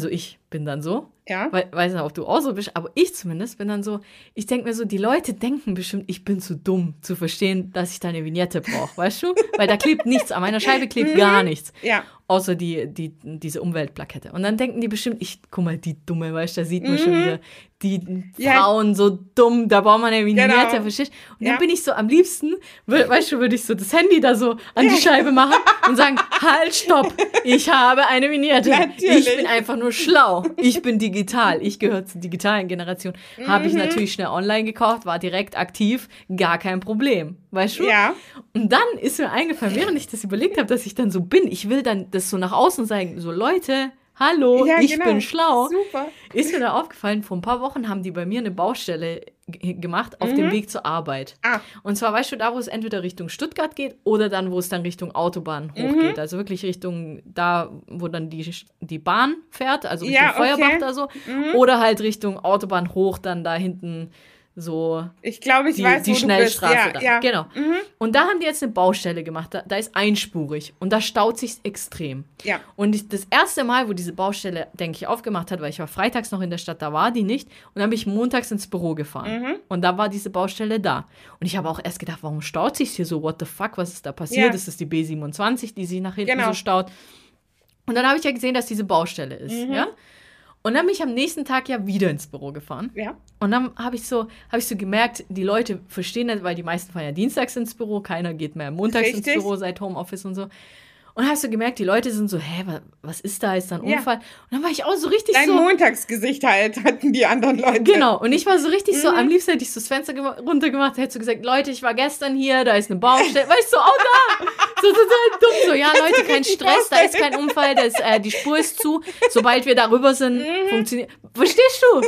A: bin dann so,
B: Ja.
A: we- weiß nicht, ob du auch so bist, aber ich zumindest bin dann so, ich denke mir so, die Leute denken bestimmt, ich bin zu dumm zu verstehen, dass ich da eine Vignette brauche, weißt du? Weil da klebt nichts, an meiner Scheibe klebt gar nichts.
B: Ja.
A: Außer die, die, diese Umweltplakette. Und dann denken die bestimmt, ich, guck mal, die Dumme, weißt du, da sieht man schon wieder, die
B: Ja.
A: Frauen so dumm, da braucht man eine Vignette,
B: Genau.
A: verstehst du? Und dann
B: Ja.
A: bin ich so am liebsten, we- weißt du, würde ich so das Handy da so an die Scheibe machen und sagen, halt, stopp, ich habe eine Vignette.
B: Natürlich.
A: Ich bin einfach nur schlau. Ich bin digital. Ich gehöre zur digitalen Generation. Habe ich
B: Mhm.
A: natürlich schnell online gekauft, war direkt aktiv, gar kein Problem. Weißt du?
B: Ja.
A: Und dann ist mir eingefallen, während ich das überlegt habe, dass ich dann so bin, ich will dann das so nach außen sagen, so Leute, hallo,
B: Ja,
A: ich
B: genau.
A: bin schlau.
B: Super.
A: Ist mir da aufgefallen, vor ein paar Wochen haben die bei mir eine Baustelle g- gemacht auf dem Weg zur Arbeit.
B: Ah.
A: Und zwar, weißt du, da, wo es entweder Richtung Stuttgart geht oder dann, wo es dann Richtung Autobahn hochgeht. Also wirklich Richtung da, wo dann die, die Bahn fährt, also Richtung
B: Ja, okay.
A: Feuerbach da so. Oder halt Richtung Autobahn hoch, dann da hinten so
B: Ich glaube, ich
A: die,
B: weiß,
A: die
B: wo
A: Schnellstraße
B: du bist.
A: da.
B: Ja, ja.
A: Genau. Und da haben die jetzt eine Baustelle gemacht. Da, da ist einspurig und da staut sich extrem.
B: Ja.
A: Und ich, das erste Mal, wo diese Baustelle, denke ich, aufgemacht hat, weil ich war freitags noch in der Stadt, da war die nicht. Und dann bin ich montags ins Büro gefahren. Und da war diese Baustelle da. Und ich habe auch erst gedacht, warum staut sich hier so? What the fuck? Was ist da passiert?
B: Ja.
A: Das ist die B siebenundzwanzig, die sich nach hinten
B: Genau.
A: so staut. Und dann habe ich ja gesehen, dass diese Baustelle ist. Ja? Und dann bin ich am nächsten Tag ja wieder ins Büro gefahren.
B: Ja.
A: Und dann habe ich, so, hab ich so gemerkt, die Leute verstehen das, weil die meisten fahren ja dienstags ins Büro, keiner geht mehr montags
B: Richtig.
A: ins Büro seit Homeoffice und so. Und hast du gemerkt, die Leute sind so, hä, wa- was ist da, ist da ein
B: Ja.
A: Unfall? Und dann war ich auch so richtig
B: Dein
A: so,
B: Montagsgesicht halt hatten die anderen Leute.
A: genau, und ich war so richtig
B: Mhm.
A: so, am liebsten hätte ich so das Fenster gema- runtergemacht, hätte so gesagt, Leute, ich war gestern hier, da ist eine Baustelle, weißt du, oh da, so total dumm, so, ja Leute, kein Stress, da ist kein Unfall, das, äh, die Spur ist zu, sobald wir darüber sind,
B: Mhm.
A: funktioniert, verstehst du?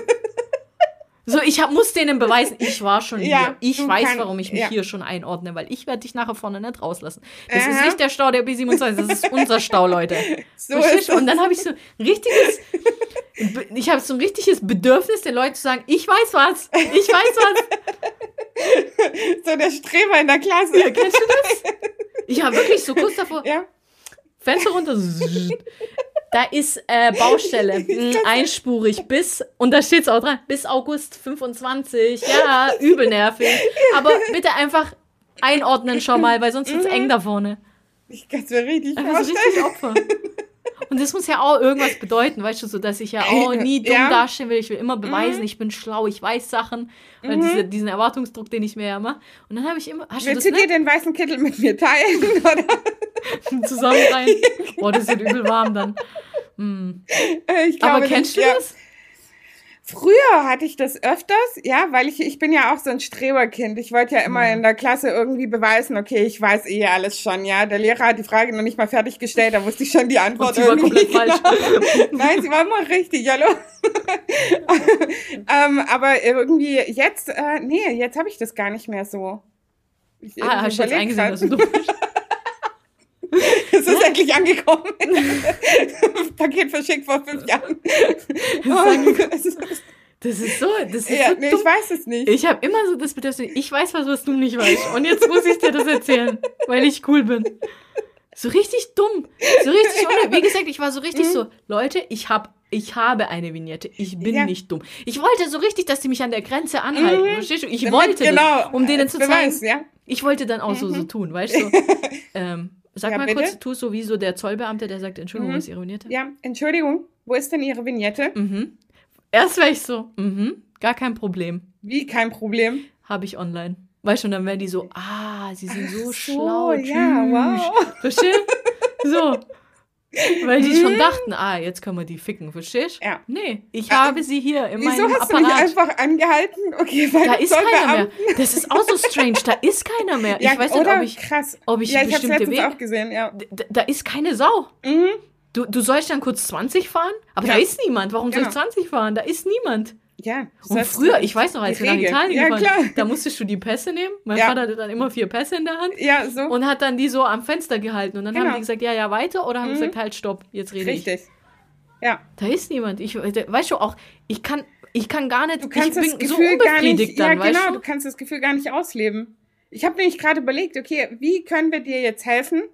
A: So, ich hab, muss denen beweisen, ich war schon
B: Ja,
A: hier. Ich
B: du
A: weiß,
B: kann-
A: warum ich mich
B: ja.
A: hier schon einordne, weil ich werde dich nachher vorne nicht rauslassen. Das ist
B: Aha.
A: nicht der Stau der B siebenundzwanzig, das ist unser Stau, Leute.
B: So
A: Verstehst
B: ist
A: du? Und dann habe ich so ein richtiges, Be- ich habe so ein richtiges Bedürfnis, den Leuten zu sagen, ich weiß was, ich weiß was.
B: So der Streber in der Klasse.
A: Ja, kennst du das? Ich habe wirklich so kurz davor,
B: Ja.
A: Fenster runter, da ist äh, Baustelle, mh, einspurig bis, und da steht's auch dran, bis August fünfundzwanzig, ja, übel nervig. Aber bitte einfach einordnen schon mal, weil sonst wird's eng da vorne.
B: Ich kann es mir richtig
A: Einfach so
B: vorstellen.
A: richtig Opfer. Und das muss ja auch irgendwas bedeuten, weißt du, so dass ich ja auch nie dumm
B: Ja.
A: dastehen will. Ich will immer beweisen, ich bin schlau, ich weiß Sachen. Weil diese, diesen Erwartungsdruck, den ich mir ja mache. Und dann habe ich immer, hast du
B: Willst
A: das
B: du dir
A: nicht?
B: den weißen Kittel mit mir teilen? Oder?
A: Zusammen rein. Boah, das wird übel warm dann. Hm.
B: Ich glaube,
A: Aber kennst du
B: ja.
A: das?
B: Früher hatte ich das öfters, ja, weil ich, ich bin ja auch so ein Streberkind. Ich wollte ja immer
A: Mhm.
B: in der Klasse irgendwie beweisen, okay, ich weiß eh alles schon, ja. Der Lehrer hat die Frage noch nicht mal fertiggestellt, da wusste ich schon die Antwort
A: Und sie war
B: irgendwie.
A: komplett falsch.
B: Nein, sie war immer richtig, hallo. ähm, aber irgendwie jetzt, äh, nee, jetzt habe ich das gar nicht mehr so. Ich
A: Ah, hast du jetzt
B: überleg
A: eingesehen,
B: grad.
A: dass du dumm bist?
B: Es ist endlich angekommen. Paket verschickt vor fünf Jahren. Oh, es ist-
A: Das ist so, das ist
B: ja,
A: so
B: nee,
A: dumm.
B: ich weiß es nicht.
A: Ich habe immer so das Bedürfnis, ich weiß was, was du nicht weißt. Und jetzt muss ich dir das erzählen, weil ich cool bin. So richtig dumm. So richtig ohne. Wie gesagt, ich war so richtig so, Leute, ich hab, ich habe eine Vignette. Ich bin
B: Ja.
A: nicht dumm. Ich wollte so richtig, dass die mich an der Grenze anhalten. Verstehst du? Ich
B: Damit,
A: wollte
B: genau,
A: das, um denen
B: als
A: zu
B: Beweis,
A: zeigen.
B: ja.
A: Ich wollte dann auch so, so tun, weißt du? ähm, sag
B: Ja,
A: mal
B: bitte?
A: kurz, tu so wie so der Zollbeamte, der sagt, Entschuldigung, wo ist Ihre Vignette?
B: Ja, Entschuldigung, wo ist denn Ihre Vignette?
A: Mhm. Erst wäre ich so, mhm, gar kein Problem.
B: Wie, kein Problem.
A: Habe ich online. Weißt du, und dann werden die so, ah, sie sind so,
B: so,
A: schlau.
B: ja, wow.
A: tschüss. Verstehst? So. Weil die schon dachten, ah, jetzt können wir die ficken, verstehst?
B: Ja.
A: Nee, ich
B: Äh,
A: habe sie hier in
B: Wieso
A: meinem
B: hast du mich
A: Apparat.
B: einfach angehalten? Okay, weil
A: Da
B: das
A: ist
B: soll
A: keiner mehr.
B: Beamten-
A: Das ist auch so strange, da ist keiner mehr.
B: Ja,
A: ich weiß nicht,
B: oder?
A: ob ich,
B: Krass.
A: ob ich
B: ja, ich hab's
A: bestimmte
B: letztens
A: Wege...
B: auch gesehen, ja.
A: Da, da ist keine Sau.
B: Mhm.
A: Du, du sollst dann kurz zwanzig fahren, aber
B: Ja.
A: da ist niemand. Warum soll ich
B: Genau.
A: zwanzig fahren? Da ist niemand.
B: Ja.
A: Und
B: das ist
A: früher, ich weiß noch, als
B: die
A: wir nach
B: Regel.
A: Italien
B: Ja,
A: gefahren
B: klar.
A: sind, da musstest du die Pässe nehmen. Mein
B: Ja.
A: Vater hatte dann immer vier Pässe in der Hand.
B: Ja, so.
A: Und hat dann die so am Fenster gehalten. Und dann
B: Genau.
A: haben die gesagt, ja, ja, weiter. Oder haben
B: Mhm.
A: gesagt, halt, stopp, jetzt rede ich.
B: Richtig. Ja.
A: Da ist niemand. Ich, weißt du auch, ich kann, ich kann gar nicht,
B: Du kannst
A: ich
B: das
A: bin so
B: Gefühl gar nicht,
A: unbefriedigt dann,
B: ja genau,
A: weißt
B: du
A: du?
B: kannst das Gefühl gar nicht ausleben. Ich habe nämlich gerade überlegt, okay, wie können wir dir jetzt helfen?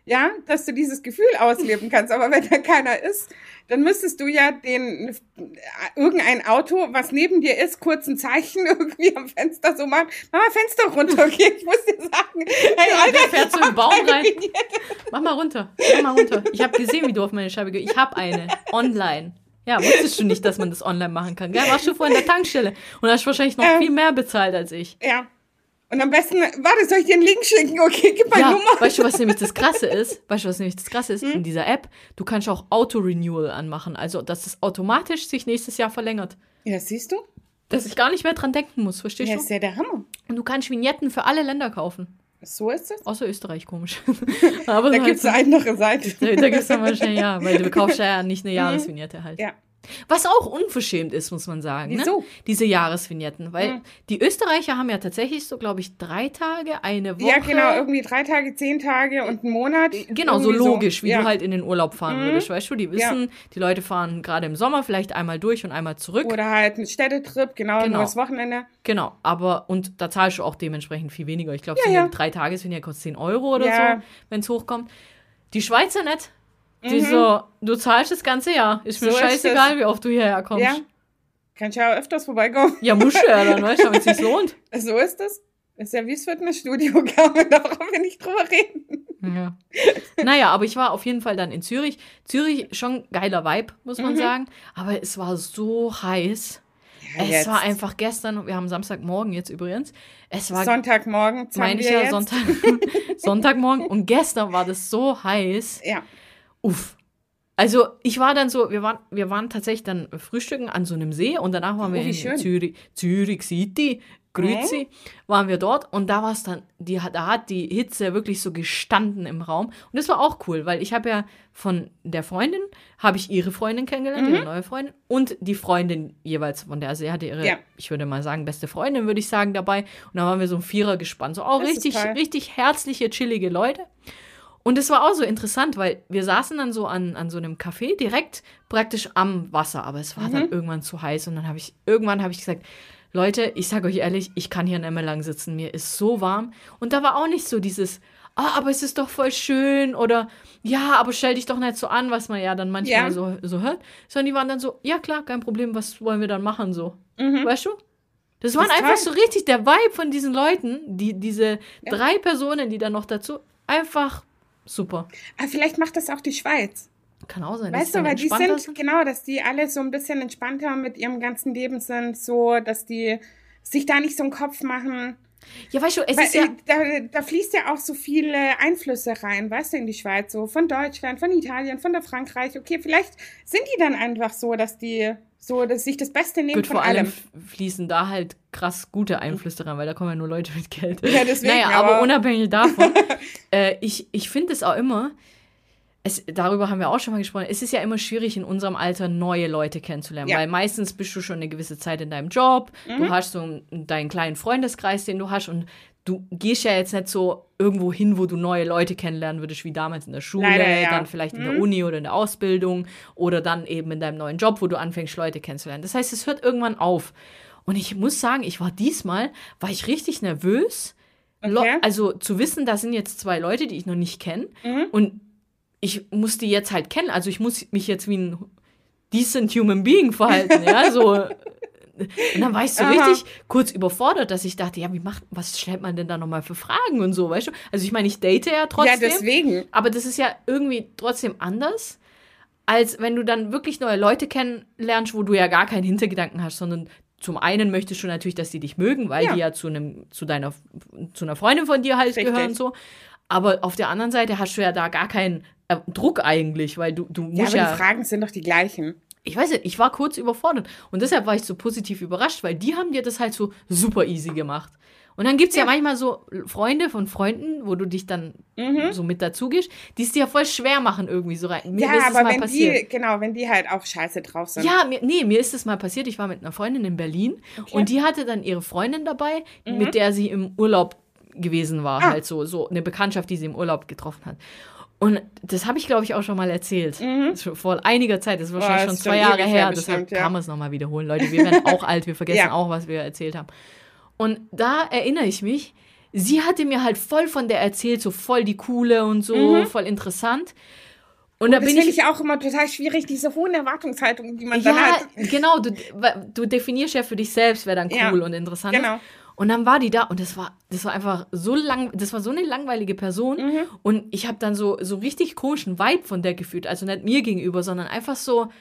B: ja, dass du dieses Gefühl ausleben kannst. Aber wenn da keiner ist, dann müsstest du ja den irgendein Auto, was neben dir ist, kurz ein Zeichen irgendwie am Fenster so machen. Mach mal Fenster runter, okay? Ich muss dir sagen, hey,
A: Ja,
B: Alter,
A: der fährt
B: ich
A: so im
B: hab
A: Baum
B: keine
A: rein.
B: Vignette.
A: Mach mal runter, mach mal runter. Ich habe gesehen, wie du auf meine Scheibe gehst. Ich habe eine, online. Ja, wusstest du nicht, dass man das online machen kann, gell? Warst du vorhin in der Tankstelle und hast wahrscheinlich noch
B: Ähm.
A: viel mehr bezahlt als ich.
B: Ja. Und am besten, warte, soll ich dir einen Link schicken? Okay, gib mal
A: Ja,
B: Nummer.
A: weißt du, was nämlich das Krasse ist? Weißt du, was nämlich das Krasse ist?
B: Hm?
A: In dieser App, du kannst auch Auto-Renewal anmachen, also dass das automatisch sich nächstes Jahr verlängert.
B: Ja, siehst du?
A: Dass ich gar nicht mehr dran denken muss, verstehst
B: Ja,
A: du?
B: ist ja der Hammer.
A: Und du kannst Vignetten für alle Länder kaufen.
B: So ist es.
A: Außer Österreich, komisch. Aber
B: Da
A: so
B: gibt's
A: halt,
B: eine andere Seite.
A: da, da gibt es dann wahrscheinlich, ja, weil du kaufst ja nicht eine Jahresvignette halt.
B: Ja.
A: Was auch unverschämt ist, muss man sagen.
B: Wieso?
A: Ne? Diese Jahresvignetten. Weil
B: Hm.
A: die Österreicher haben ja tatsächlich so, glaube ich, drei Tage, eine Woche.
B: Ja, genau, irgendwie drei Tage, zehn Tage und einen Monat.
A: Genau, so
B: Irgendwie
A: logisch, wie
B: ja.
A: du halt in den Urlaub fahren
B: Mhm.
A: würdest, weißt du? Die wissen, die Leute fahren gerade im Sommer vielleicht einmal durch und einmal zurück.
B: Oder halt ein Städtetrip, genau,
A: Genau.
B: nur das Wochenende.
A: Genau, aber, und da zahlst du auch dementsprechend viel weniger. Ich glaube,
B: Ja,
A: sind
B: ja.
A: ja drei Tage, sind ja kostet zehn Euro oder
B: Ja.
A: so, wenn es hochkommt. Die Schweizer nicht. Die
B: Mhm.
A: so, du zahlst das ganze Jahr. Ist mir
B: So ist
A: scheißegal, wie oft du hierher kommst.
B: Ja.
A: Ja,
B: Kannst ja auch öfters vorbeikommen.
A: musst du ja dann, weißt du, damit es sich lohnt.
B: So ist es. Ist ja wie das Fitnessstudio, Carmen, da brauchen wir nicht drüber reden.
A: Ja. Naja, aber ich war auf jeden Fall dann in Zürich. Zürich, schon geiler Vibe, muss man
B: Mhm.
A: sagen. Aber es war so heiß.
B: Ja,
A: es
B: jetzt.
A: war einfach gestern, wir haben Samstagmorgen jetzt übrigens. Es war,
B: Sonntagmorgen, jetzt haben
A: meine ich
B: wir
A: ja,
B: jetzt.
A: Sonntag, Sonntagmorgen. Und gestern war das so heiß.
B: Ja.
A: Uff. Also ich war dann so, wir waren, wir waren tatsächlich dann frühstücken an so einem See und danach waren wir
B: Oh, wie
A: in
B: schön.
A: Zürich, Zürich City, Grüezi, waren wir dort und da war es dann, die, hat- da hat die Hitze wirklich so gestanden im Raum und das war auch cool, weil ich habe ja von der Freundin, habe ich ihre Freundin kennengelernt,
B: Mhm.
A: ihre neue Freundin und die Freundin jeweils von der, also sie hatte ihre,
B: Ja.
A: ich würde mal sagen, beste Freundin, würde ich sagen, dabei und da waren wir so ein Vierer gespannt, so auch
B: Das ist
A: richtig,
B: toll.
A: richtig herzliche, chillige Leute. Und es war auch so interessant, weil wir saßen dann so an, an so einem Café direkt praktisch am Wasser, aber es war
B: Mhm.
A: dann irgendwann zu heiß und dann habe ich, irgendwann habe ich gesagt, Leute, ich sage euch ehrlich, ich kann hier nicht mehr lang sitzen, mir ist so warm. Und da war auch nicht so dieses, ah, aber es ist doch voll schön oder ja, aber stell dich doch nicht so an, was man ja dann manchmal
B: Ja.
A: so, so hört, sondern die waren dann so, ja klar, kein Problem, was wollen wir dann machen so,
B: Mhm.
A: weißt du? Das waren
B: ist
A: einfach
B: toll.
A: so richtig der Vibe von diesen Leuten, die, diese
B: Ja.
A: drei Personen, die dann noch dazu, einfach super.
B: Aber vielleicht macht das auch die Schweiz.
A: Kann auch sein. dass
B: Weißt du,
A: dann
B: weil die
A: entspannter
B: sind, genau, dass die alle so ein bisschen entspannter mit ihrem ganzen Leben sind, so, dass die sich da nicht so einen Kopf machen.
A: Ja, weißt du, es
B: Weil,
A: ist ja.
B: äh, da, da fließt ja auch so viele Einflüsse rein, weißt du, in die Schweiz, so von Deutschland, von Italien, von der Frankreich. Okay, vielleicht sind die dann einfach so, dass die so, dass sich das Beste nehmen
A: Gut,
B: von
A: vor allem
B: allem.
A: f- fließen da halt krass gute Einflüsse rein, weil da kommen ja nur Leute mit Geld.
B: Ja, deswegen,
A: naja, aber,
B: aber-
A: unabhängig davon, äh, ich, ich finde es auch immer, es, darüber haben wir auch schon mal gesprochen, es ist ja immer schwierig, in unserem Alter neue Leute kennenzulernen,
B: Ja.
A: weil meistens bist du schon eine gewisse Zeit in deinem Job,
B: Mhm.
A: du hast so deinen kleinen Freundeskreis, den du hast und du gehst ja jetzt nicht so irgendwo hin, wo du neue Leute kennenlernen würdest, wie damals in der Schule,
B: Leider, ja.
A: dann vielleicht in der
B: Mhm.
A: Uni oder in der Ausbildung oder dann eben in deinem neuen Job, wo du anfängst, Leute kennenzulernen. Das heißt, es hört irgendwann auf. Und ich muss sagen, ich war diesmal, war ich richtig nervös, Lo-
B: Okay.
A: also zu wissen, da sind jetzt zwei Leute, die ich noch nicht kenne
B: Mhm.
A: und ich muss die jetzt halt kennen, also ich muss mich jetzt wie ein decent human being verhalten, ja, so. Und dann war ich so
B: Aha.
A: richtig kurz überfordert, dass ich dachte, ja, wie macht, was stellt man denn da nochmal für Fragen und so, weißt du? Also ich meine, ich date ja
B: Ja,
A: trotzdem,
B: deswegen.
A: aber das ist ja irgendwie trotzdem anders, als wenn du dann wirklich neue Leute kennenlernst, wo du ja gar keinen Hintergedanken hast, sondern zum einen möchtest du natürlich, dass die dich mögen, weil
B: Ja.
A: die ja zu einem, zu deiner, zu einer Freundin von dir halt
B: Richtig.
A: gehören so. Aber auf der anderen Seite hast du ja da gar keinen äh, Druck eigentlich, weil du, du
B: Ja,
A: musst
B: aber
A: ja,
B: die Fragen sind doch die gleichen.
A: ich weiß nicht, ich war kurz überfordert und deshalb war ich so positiv überrascht, weil die haben dir das halt so super easy gemacht. Und dann gibt es ja.
B: Ja.
A: manchmal so Freunde von Freunden, wo du dich dann
B: Mhm.
A: so mit dazu gehst, die es dir voll schwer machen irgendwie so rein. Mir
B: Ja,
A: ist es
B: aber
A: mal
B: wenn
A: passiert.
B: die, genau, wenn die halt auch scheiße drauf sind.
A: Ja, mir, nee, mir ist es mal passiert. Ich war mit einer Freundin in Berlin
B: Okay.
A: und die hatte dann ihre Freundin dabei,
B: Mhm.
A: mit der sie im Urlaub gewesen war.
B: Ah.
A: Halt so, so eine Bekanntschaft, die sie im Urlaub getroffen hat. Und das habe ich, glaube ich, auch schon mal erzählt.
B: Mhm.
A: Das ist schon vor einiger Zeit, das ist
B: Boah,
A: wahrscheinlich
B: ist
A: schon
B: schon
A: zwei Jahre
B: ewig
A: her,
B: her
A: deshalb
B: bestimmt, ja.
A: kann man es nochmal wiederholen. Leute, wir werden auch alt, wir vergessen
B: Ja.
A: auch, was wir erzählt haben. Und da erinnere ich mich, sie hatte mir halt voll von der erzählt, so voll die coole und so, mhm. voll interessant. Und, und da
B: das
A: bin
B: finde
A: ich
B: ich auch immer total schwierig, diese hohen Erwartungshaltungen, die man
A: ja,
B: dann hat.
A: Genau, du, du definierst ja für dich selbst, wer dann cool
B: ja,
A: und interessant
B: genau.
A: ist. Und dann war die da und das war, das war einfach so lang, das war so eine langweilige Person. Mhm. Und ich habe dann so, so richtig komischen Vibe von der gefühlt. Also nicht mir gegenüber, sondern einfach so,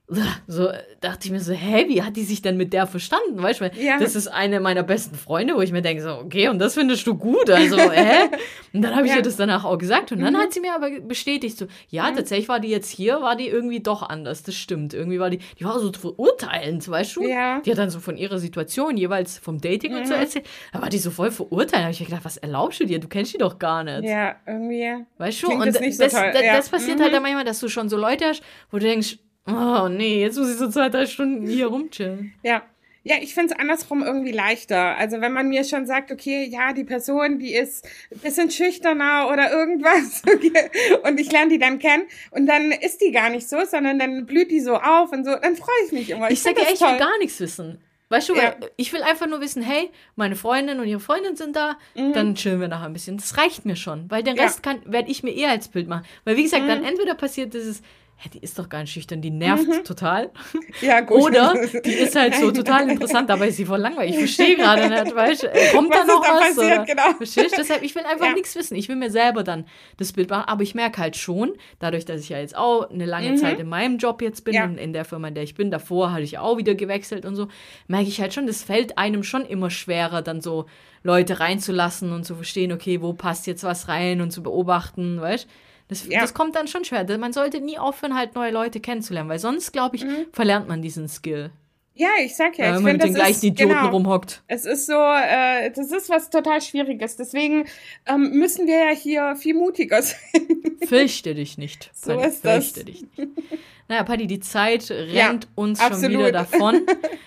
A: so dachte ich mir so, hä, wie hat die sich denn mit der verstanden? Weißt du,
B: ja.
A: das ist eine meiner besten Freunde, wo ich mir denke, so, okay, und das findest du gut, also, hä? Und dann habe ich ja. ihr das danach auch gesagt und dann mhm. hat sie mir aber bestätigt, so, ja, mhm. tatsächlich war die jetzt hier, war die irgendwie doch anders, das stimmt, irgendwie war die, die war so verurteilend, weißt du?
B: Ja.
A: Die hat dann so von ihrer Situation jeweils vom Dating mhm. und so erzählt, da war die so voll verurteilend, da habe ich mir gedacht, was erlaubst du dir, du kennst die doch gar nicht.
B: Ja, irgendwie.
A: Weißt du, und das,
B: nicht so
A: das,
B: toll.
A: das,
B: ja.
A: das passiert mhm. halt dann manchmal, dass du schon so Leute hast, wo du denkst, oh nee, jetzt muss ich so zwei, drei Stunden hier rumchillen.
B: Ja, ja, ich finde es andersrum irgendwie leichter. Also wenn man mir schon sagt, okay, ja, die Person, die ist ein bisschen schüchterner oder irgendwas okay, und ich lerne die dann kennen und dann ist die gar nicht so, sondern dann blüht die so auf und so, dann freue ich mich immer.
A: Ich, ich sage ja, ich
B: toll.
A: will gar nichts wissen. Weißt du,
B: ja.
A: weil ich will einfach nur wissen, hey, meine Freundin und ihre Freundin sind da, mhm. dann chillen wir nachher ein bisschen. Das reicht mir schon, weil den Rest ja. werde ich mir eher als Bild machen. Weil wie gesagt, mhm. dann entweder passiert dieses, hä, die ist doch gar nicht schüchtern, die nervt mhm. total.
B: Ja, gut.
A: Oder die ist halt so total interessant, dabei ist sie voll langweilig. Ich verstehe gerade nicht, weißt du, kommt
B: was
A: da noch
B: da
A: was?
B: Passiert,
A: oder?
B: genau.
A: Verstehst du? Deshalb, ich will einfach
B: ja.
A: nichts wissen. Ich will mir selber dann das Bild machen, aber ich merke halt schon, dadurch, dass ich ja jetzt auch eine lange
B: mhm.
A: Zeit in meinem Job jetzt bin,
B: ja.
A: in, in der Firma, in der ich bin, davor hatte ich auch wieder gewechselt und so, merke ich halt schon, das fällt einem schon immer schwerer, dann so Leute reinzulassen und zu verstehen, okay, wo passt jetzt was rein und zu beobachten, weißt du? Das, ja. das kommt dann schon schwer. Man sollte nie aufhören, halt neue Leute kennenzulernen, weil sonst, glaube ich, mhm. verlernt man diesen Skill.
B: Ja, ich sag ja,
A: ja
B: ich
A: wenn man
B: finde,
A: mit den gleichen Idioten
B: genau,
A: rumhockt.
B: Es ist so, äh, das ist was total Schwieriges. Deswegen ähm, müssen wir ja hier viel mutiger sein.
A: Fürchte dich nicht.
B: So
A: Paddy,
B: ist das.
A: Fürchte dich nicht. Naja, Paddy, die Zeit rennt
B: ja,
A: uns
B: absolut.
A: schon wieder davon.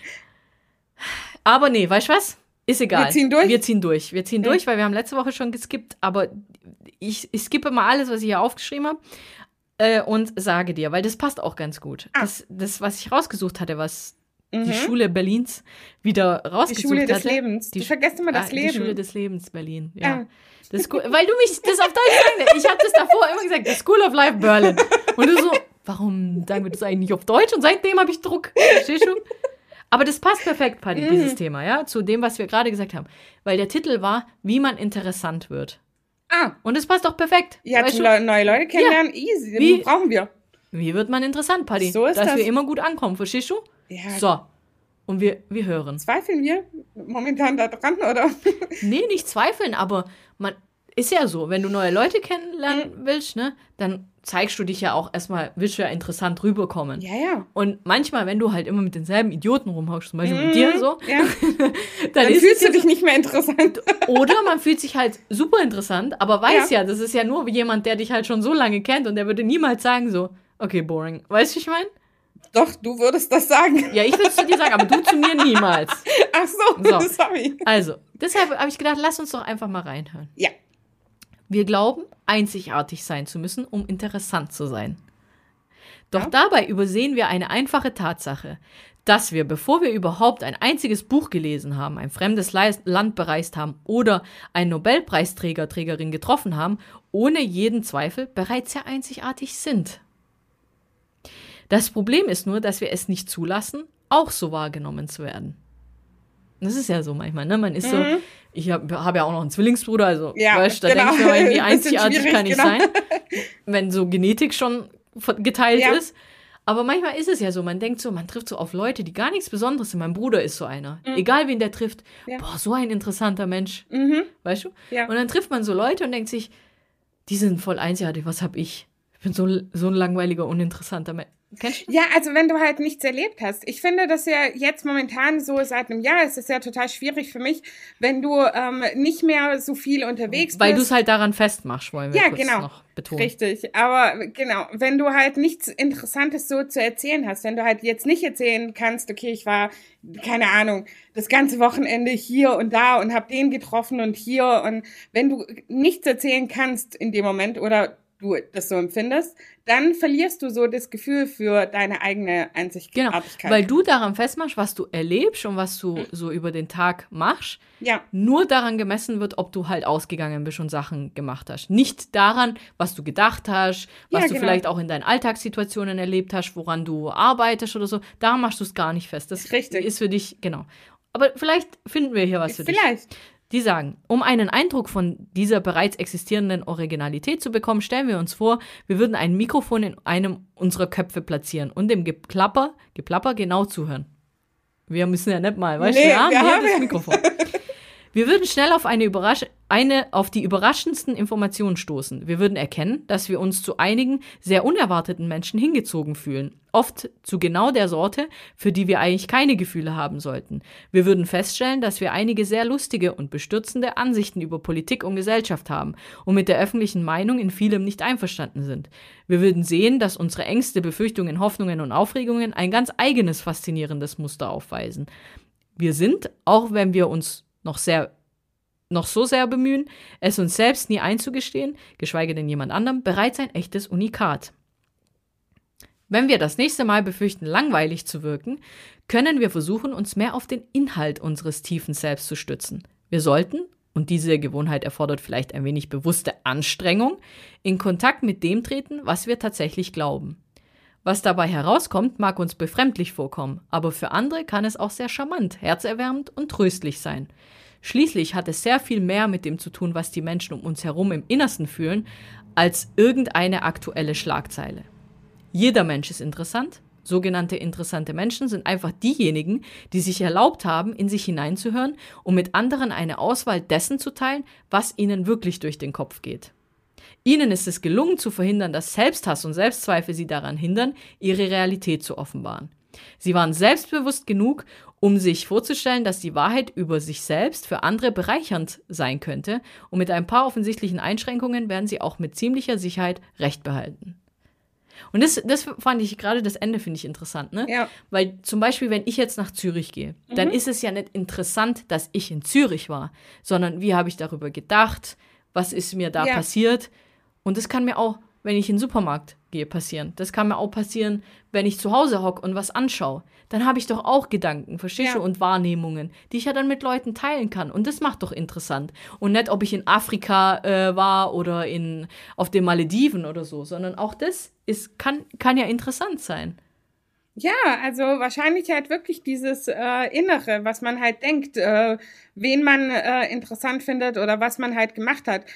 A: Aber nee, weißt du was? Ist egal.
B: Wir ziehen durch?
A: Wir ziehen durch. Wir ziehen
B: mhm.
A: durch, weil wir haben letzte Woche schon geskippt, aber ich, ich skippe mal alles, was ich hier aufgeschrieben habe äh, und sage dir, weil das passt auch ganz gut.
B: Ah.
A: Das, das, was ich rausgesucht hatte, was
B: mhm.
A: die Schule Berlins wieder rausgesucht
B: Die Schule
A: hatte.
B: des Lebens.
A: Die,
B: du vergisst immer das
A: ah,
B: Leben.
A: Die Schule des Lebens Berlin, ja.
B: Ah.
A: Das ist cool, weil du mich das auf Deutsch sagst. Ich habe das davor immer gesagt, the School of Life Berlin. Und du so, warum sagen wir das eigentlich nicht auf Deutsch? Und seitdem habe ich Druck. Verstehst du? Aber das passt perfekt, Paddy, mhm. dieses Thema, ja, zu dem, was wir gerade gesagt haben. Weil der Titel war, wie man interessant wird.
B: Ah.
A: Und das passt doch perfekt.
B: Ja, zum Le- neue Leute kennenlernen, ja. easy. Wie brauchen wir.
A: Wie wird man interessant, Paddy?
B: So ist
A: Dass
B: das.
A: wir immer gut ankommen, verstehst du?
B: Ja.
A: So. Und wir, wir hören.
B: Zweifeln wir momentan da dran, oder?
A: Nee, nicht zweifeln, aber man ist ja so, wenn du neue Leute kennenlernen mhm. willst, ne, dann zeigst du dich ja auch erstmal, willst du ja interessant rüberkommen.
B: Ja, ja.
A: Und manchmal, wenn du halt immer mit denselben Idioten rumhockst, zum Beispiel mhm. mit dir so,
B: ja.
A: dann,
B: dann
A: ist
B: fühlst du dich
A: so,
B: nicht mehr interessant.
A: Oder man fühlt sich halt super interessant, aber weiß ja. ja, das ist ja nur jemand, der dich halt schon so lange kennt und der würde niemals sagen so, okay, boring. Weißt du, wie ich meine?
B: Doch, du würdest das sagen.
A: Ja, ich würde es zu dir sagen, aber du zu mir niemals.
B: Ach so, so. sorry.
A: Also, deshalb habe ich gedacht, lass uns doch einfach mal reinhören.
B: Ja.
A: Wir glauben, einzigartig sein zu müssen, um interessant zu sein. Doch
B: ja.
A: dabei übersehen wir eine einfache Tatsache, dass wir, bevor wir überhaupt ein einziges Buch gelesen haben, ein fremdes Land bereist haben oder einen Nobelpreisträger, Trägerin getroffen haben, ohne jeden Zweifel bereits sehr einzigartig sind. Das Problem ist nur, dass wir es nicht zulassen, auch so wahrgenommen zu werden. Das ist ja so manchmal, ne? Man ist mhm. so, ich habe hab ja auch noch einen Zwillingsbruder, also
B: ja,
A: weißt, da
B: genau.
A: denke ich mir mal, wie einzigartig kann ich
B: genau.
A: sein, wenn so Genetik schon geteilt
B: ja.
A: ist. Aber manchmal ist es ja so, man denkt so, man trifft so auf Leute, die gar nichts Besonderes sind. Mein Bruder ist so einer. Mhm. Egal, wen der trifft, ja. boah, so ein interessanter Mensch.
B: Mhm.
A: Weißt du?
B: Ja.
A: Und dann trifft man so Leute und denkt sich, die sind voll einzigartig, was hab ich? Ich bin so, so ein langweiliger, uninteressanter Mensch. Kennst du?
B: Ja, also wenn du halt nichts erlebt hast. Ich finde das ja jetzt momentan so seit einem Jahr, es ist ja total schwierig für mich, wenn du ähm, nicht mehr so viel unterwegs
A: Weil
B: bist.
A: du es halt daran festmachst, wollen wir
B: ja,
A: kurz
B: genau.
A: noch betonen.
B: Richtig, aber genau, wenn du halt nichts Interessantes so zu erzählen hast, wenn du halt jetzt nicht erzählen kannst, okay, ich war, keine Ahnung, das ganze Wochenende hier und da und hab den getroffen und hier und wenn du nichts erzählen kannst in dem Moment oder du das so empfindest, dann verlierst du so das Gefühl für deine eigene Einzigartigkeit.
A: Genau, weil du daran festmachst, was du erlebst und was du mhm. so über den Tag machst,
B: ja.
A: nur daran gemessen wird, ob du halt ausgegangen bist und Sachen gemacht hast. Nicht daran, was du gedacht hast, was
B: ja,
A: du
B: genau.
A: vielleicht auch in deinen Alltagssituationen erlebt hast, woran du arbeitest oder so. Daran machst du es gar nicht fest. Das
B: Richtig.
A: ist für dich, genau. Aber vielleicht finden wir hier was für
B: vielleicht.
A: dich. Vielleicht. Die sagen, um einen Eindruck von dieser bereits existierenden Originalität zu bekommen, stellen wir uns vor, wir würden ein Mikrofon in einem unserer Köpfe platzieren und dem Geplapper, Geplapper genau zuhören. Wir müssen ja nicht mal, weißt du,
B: nee,
A: wir haben
B: wir
A: hier
B: haben
A: das Mikrofon. Wir würden schnell auf eine, Überrasch- eine auf die überraschendsten Informationen stoßen. Wir würden erkennen, dass wir uns zu einigen sehr unerwarteten Menschen hingezogen fühlen. Oft zu genau der Sorte, für die wir eigentlich keine Gefühle haben sollten. Wir würden feststellen, dass wir einige sehr lustige und bestürzende Ansichten über Politik und Gesellschaft haben und mit der öffentlichen Meinung in vielem nicht einverstanden sind. Wir würden sehen, dass unsere Ängste, Befürchtungen, Hoffnungen und Aufregungen ein ganz eigenes faszinierendes Muster aufweisen. Wir sind, auch wenn wir uns noch sehr, noch so sehr bemühen, es uns selbst nie einzugestehen, geschweige denn jemand anderem, bereits ein echtes Unikat. Wenn wir das nächste Mal befürchten, langweilig zu wirken, können wir versuchen, uns mehr auf den Inhalt unseres tiefen Selbst zu stützen. Wir sollten, und diese Gewohnheit erfordert vielleicht ein wenig bewusste Anstrengung, in Kontakt mit dem treten, was wir tatsächlich glauben. Was dabei herauskommt, mag uns befremdlich vorkommen, aber für andere kann es auch sehr charmant, herzerwärmend und tröstlich sein. Schließlich hat es sehr viel mehr mit dem zu tun, was die Menschen um uns herum im Innersten fühlen, als irgendeine aktuelle Schlagzeile. Jeder Mensch ist interessant. Sogenannte interessante Menschen sind einfach diejenigen, die sich erlaubt haben, in sich hineinzuhören und mit anderen eine Auswahl dessen zu teilen, was ihnen wirklich durch den Kopf geht. Ihnen ist es gelungen zu verhindern, dass Selbsthass und Selbstzweifel sie daran hindern, ihre Realität zu offenbaren. Sie waren selbstbewusst genug, um sich vorzustellen, dass die Wahrheit über sich selbst für andere bereichernd sein könnte, und mit ein paar offensichtlichen Einschränkungen werden sie auch mit ziemlicher Sicherheit Recht behalten. Und das, das fand ich, gerade das Ende finde ich interessant, ne?
B: Ja.
A: Weil zum Beispiel, wenn ich jetzt nach Zürich gehe, mhm. dann ist es ja nicht interessant, dass ich in Zürich war, sondern wie habe ich darüber gedacht, was ist mir da
B: ja.
A: passiert. Und das kann mir auch, wenn ich in den Supermarkt gehe, passieren. Das kann mir auch passieren, wenn ich zu Hause hocke und was anschaue. Dann habe ich doch auch Gedanken, verstehst du,
B: ja.
A: und Wahrnehmungen, die ich ja dann mit Leuten teilen kann. Und das macht doch interessant. Und nicht, ob ich in Afrika äh, war oder in, auf den Malediven oder so, sondern auch das ist, kann, kann ja interessant sein.
B: Ja, also wahrscheinlich halt wirklich dieses äh, Innere, was man halt denkt, äh, wen man äh, interessant findet oder was man halt gemacht hat.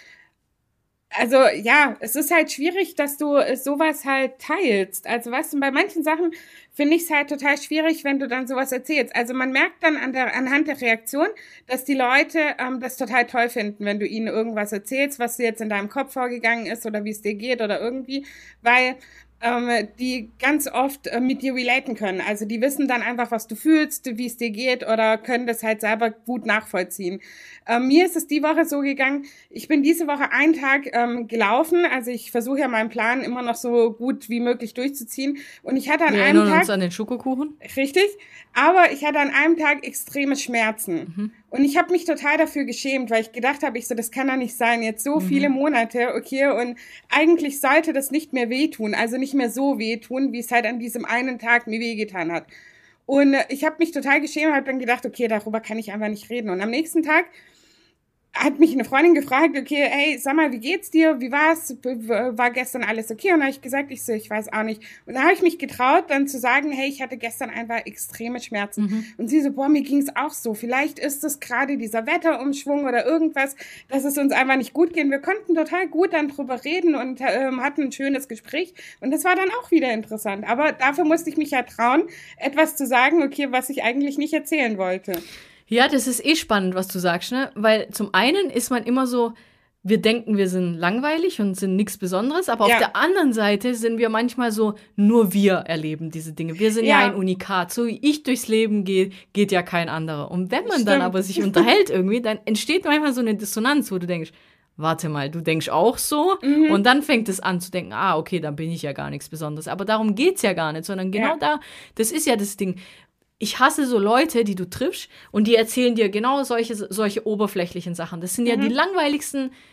B: Also ja, es ist halt schwierig, dass du sowas halt teilst. Also weißt du, bei manchen Sachen finde ich es halt total schwierig, wenn du dann sowas erzählst. Also man merkt dann an der, anhand der Reaktion, dass die Leute ähm, das total toll finden, wenn du ihnen irgendwas erzählst, was jetzt in deinem Kopf vorgegangen ist oder wie es dir geht oder irgendwie, weil ähm, die ganz oft äh, mit dir relaten können. Also die wissen dann einfach, was du fühlst, wie es dir geht, oder können das halt selber gut nachvollziehen. Ähm, mir ist es die Woche so gegangen, ich bin diese Woche einen Tag ähm, gelaufen, also ich versuche ja meinen Plan immer noch so gut wie möglich durchzuziehen, und ich hatte an
A: Wir
B: einem
A: erinnern
B: Tag...
A: uns an den Schokokuchen?
B: Richtig, aber ich hatte an einem Tag extreme Schmerzen.
A: Mhm.
B: Und ich habe mich total dafür geschämt, weil ich gedacht habe, ich so, das kann doch nicht sein, jetzt so mhm. viele Monate, okay, und eigentlich sollte das nicht mehr wehtun, also nicht mehr so wehtun, wie es halt an diesem einen Tag mir wehgetan hat. Und ich habe mich total geschämt, habe dann gedacht, okay, darüber kann ich einfach nicht reden. Und am nächsten Tag hat mich eine Freundin gefragt, okay, hey, sag mal, wie geht's dir? Wie war's? War gestern alles okay? Und dann habe ich gesagt, ich so, ich weiß auch nicht. Und dann habe ich mich getraut, dann zu sagen, hey, ich hatte gestern einfach extreme Schmerzen. Mhm. Und sie so, boah, mir ging's auch so. Vielleicht ist es gerade dieser Wetterumschwung oder irgendwas, dass es uns einfach nicht gut geht. Wir konnten total gut dann drüber reden und ähm, hatten ein schönes Gespräch. Und das war dann auch wieder interessant. Aber dafür musste ich mich ja trauen, etwas zu sagen, okay, was ich eigentlich nicht erzählen wollte.
A: Ja, das ist eh spannend, was du sagst, ne? Weil zum einen ist man immer so, wir denken, wir sind langweilig und sind nichts Besonderes, aber ja. auf der anderen Seite sind wir manchmal so, nur wir erleben diese Dinge. Wir sind ja, ja ein Unikat. So wie ich durchs Leben gehe, geht ja kein anderer. Und wenn man Stimmt. dann aber sich unterhält irgendwie, dann entsteht manchmal so eine Dissonanz, wo du denkst, warte mal, du denkst auch so, mhm. und dann fängt es an zu denken, ah, okay, dann bin ich ja gar nichts Besonderes. Aber darum geht's ja gar nicht, sondern genau ja. da, das ist ja das Ding. Ich hasse so Leute, die du triffst und die erzählen dir genau solche, solche oberflächlichen Sachen. Das sind ja mhm. die langweiligsten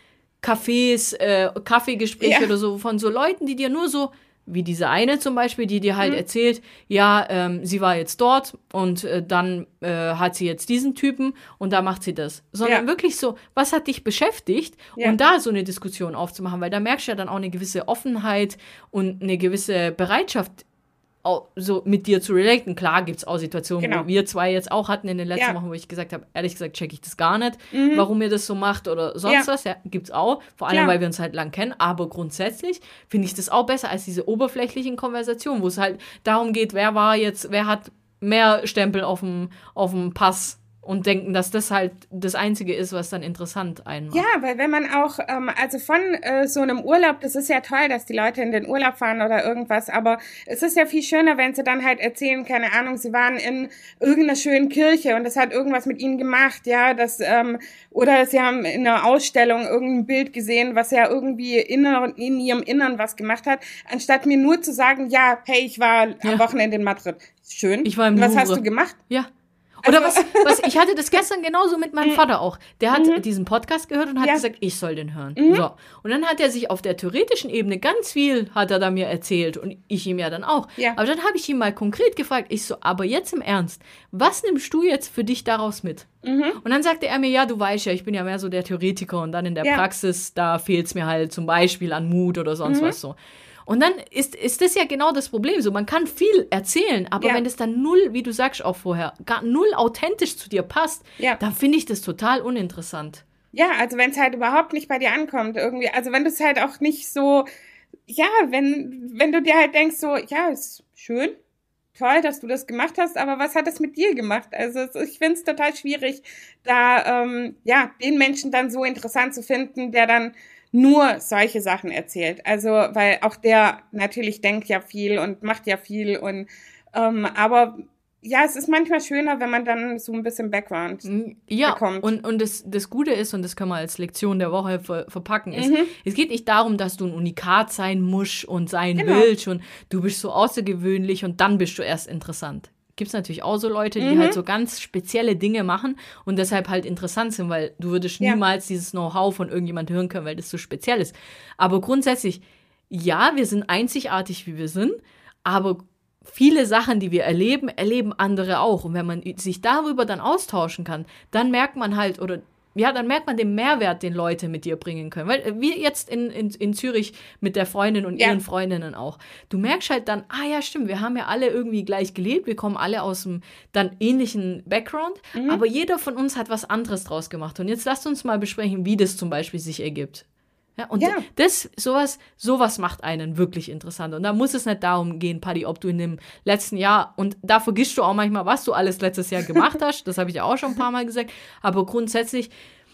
A: Cafés, äh, Kaffeegespräche
B: Ja.
A: oder so von so Leuten, die dir nur so, wie diese eine zum Beispiel, die dir halt
B: Mhm.
A: erzählt, ja, ähm, sie war jetzt dort und äh, dann äh, hat sie jetzt diesen Typen und da macht sie das. Sondern
B: Ja.
A: wirklich so, was hat dich beschäftigt?
B: Ja.
A: Und da so eine Diskussion aufzumachen, weil da merkst du ja dann auch eine gewisse Offenheit und eine gewisse Bereitschaft, auch so mit dir zu relaten. Klar gibt es auch Situationen,
B: Genau.
A: wo wir zwei jetzt auch hatten in den letzten
B: Ja.
A: Wochen, wo ich gesagt habe, ehrlich gesagt, checke ich das gar nicht,
B: Mhm.
A: warum ihr das so macht oder sonst
B: Ja.
A: was. Ja, gibt's auch. Vor allem,
B: Klar.
A: weil wir uns halt lang kennen. Aber grundsätzlich finde ich das auch besser als diese oberflächlichen Konversationen, wo es halt darum geht, wer war jetzt, wer hat mehr Stempel auf dem, auf dem Pass und denken, dass das halt das Einzige ist, was dann interessant einen macht.
B: Ja, weil wenn man auch, ähm, also von äh, so einem Urlaub, das ist ja toll, dass die Leute in den Urlaub fahren oder irgendwas, aber es ist ja viel schöner, wenn sie dann halt erzählen, keine Ahnung, sie waren in irgendeiner schönen Kirche und das hat irgendwas mit ihnen gemacht, ja, das, ähm, oder sie haben in einer Ausstellung irgendein Bild gesehen, was ja irgendwie inner, in ihrem Innern was gemacht hat, anstatt mir nur zu sagen, ja, hey, ich war
A: Ja.
B: am Wochenende in Madrid. Schön.
A: Ich war im
B: Und was
A: Louvre.
B: hast du gemacht?
A: Ja. Oder
B: Also-
A: was, was, ich hatte das gestern genauso mit meinem Vater auch. Der hat diesen Podcast gehört und hat
B: Ja.
A: gesagt, ich soll den hören. So. Und dann hat er sich auf der theoretischen Ebene ganz viel, hat er da mir erzählt und ich ihm ja dann auch.
B: Ja.
A: Aber dann habe ich ihn mal konkret gefragt, ich so, aber jetzt im Ernst, was nimmst du jetzt für dich daraus mit? Und dann sagte er mir, ja, du weißt ja, ich bin ja mehr so der Theoretiker und dann in der
B: Ja.
A: Praxis, da fehlt es mir halt zum Beispiel an Mut oder sonst was so. Und dann ist, ist das ja genau das Problem. So, man kann viel erzählen, aber
B: Ja.
A: wenn das dann null, wie du sagst auch vorher, gar null authentisch zu dir passt,
B: Ja.
A: dann finde ich das total uninteressant.
B: Ja, also wenn es halt überhaupt nicht bei dir ankommt, irgendwie, also wenn du es halt auch nicht so, ja, wenn, wenn du dir halt denkst, so, ja, ist schön, toll, dass du das gemacht hast, aber was hat das mit dir gemacht? Also es, ich finde es total schwierig, da, ähm, ja, den Menschen dann so interessant zu finden, der dann nur solche Sachen erzählt. Also, weil auch der natürlich denkt ja viel und macht ja viel und, ähm, aber ja, es ist manchmal schöner, wenn man dann so ein bisschen Background
A: Ja,
B: bekommt.
A: und, und das, das Gute ist, und das können wir als Lektion der Woche ver, verpacken, ist,
B: Mhm.
A: es geht nicht darum, dass du ein Unikat sein musst und sein
B: Genau.
A: willst und du bist so außergewöhnlich und dann bist du erst interessant. Gibt es natürlich auch so Leute, die
B: Mhm.
A: halt so ganz spezielle Dinge machen und deshalb halt interessant sind, weil du würdest
B: Ja.
A: niemals dieses Know-how von irgendjemand hören können, weil das so speziell ist. Aber grundsätzlich, ja, wir sind einzigartig, wie wir sind, aber viele Sachen, die wir erleben, erleben andere auch. Und wenn man sich darüber dann austauschen kann, dann merkt man halt, oder ja, dann merkt man den Mehrwert, den Leute mit dir bringen können. Weil äh, wir jetzt in, in, in Zürich mit der Freundin und
B: Ja.
A: ihren Freundinnen auch. Du merkst halt dann, ah ja, stimmt, wir haben ja alle irgendwie gleich gelebt, wir kommen alle aus einem dann ähnlichen Background,
B: Mhm.
A: aber jeder von uns hat was anderes draus gemacht. Und jetzt lasst uns mal besprechen, wie das zum Beispiel sich ergibt. Ja, und
B: Ja.
A: das, sowas, sowas macht einen wirklich interessant. Und da muss es nicht darum gehen, Paddy, ob du in dem letzten Jahr, und da vergisst du auch manchmal, was du alles letztes Jahr gemacht hast, das habe ich ja auch schon ein paar Mal gesagt, aber grundsätzlich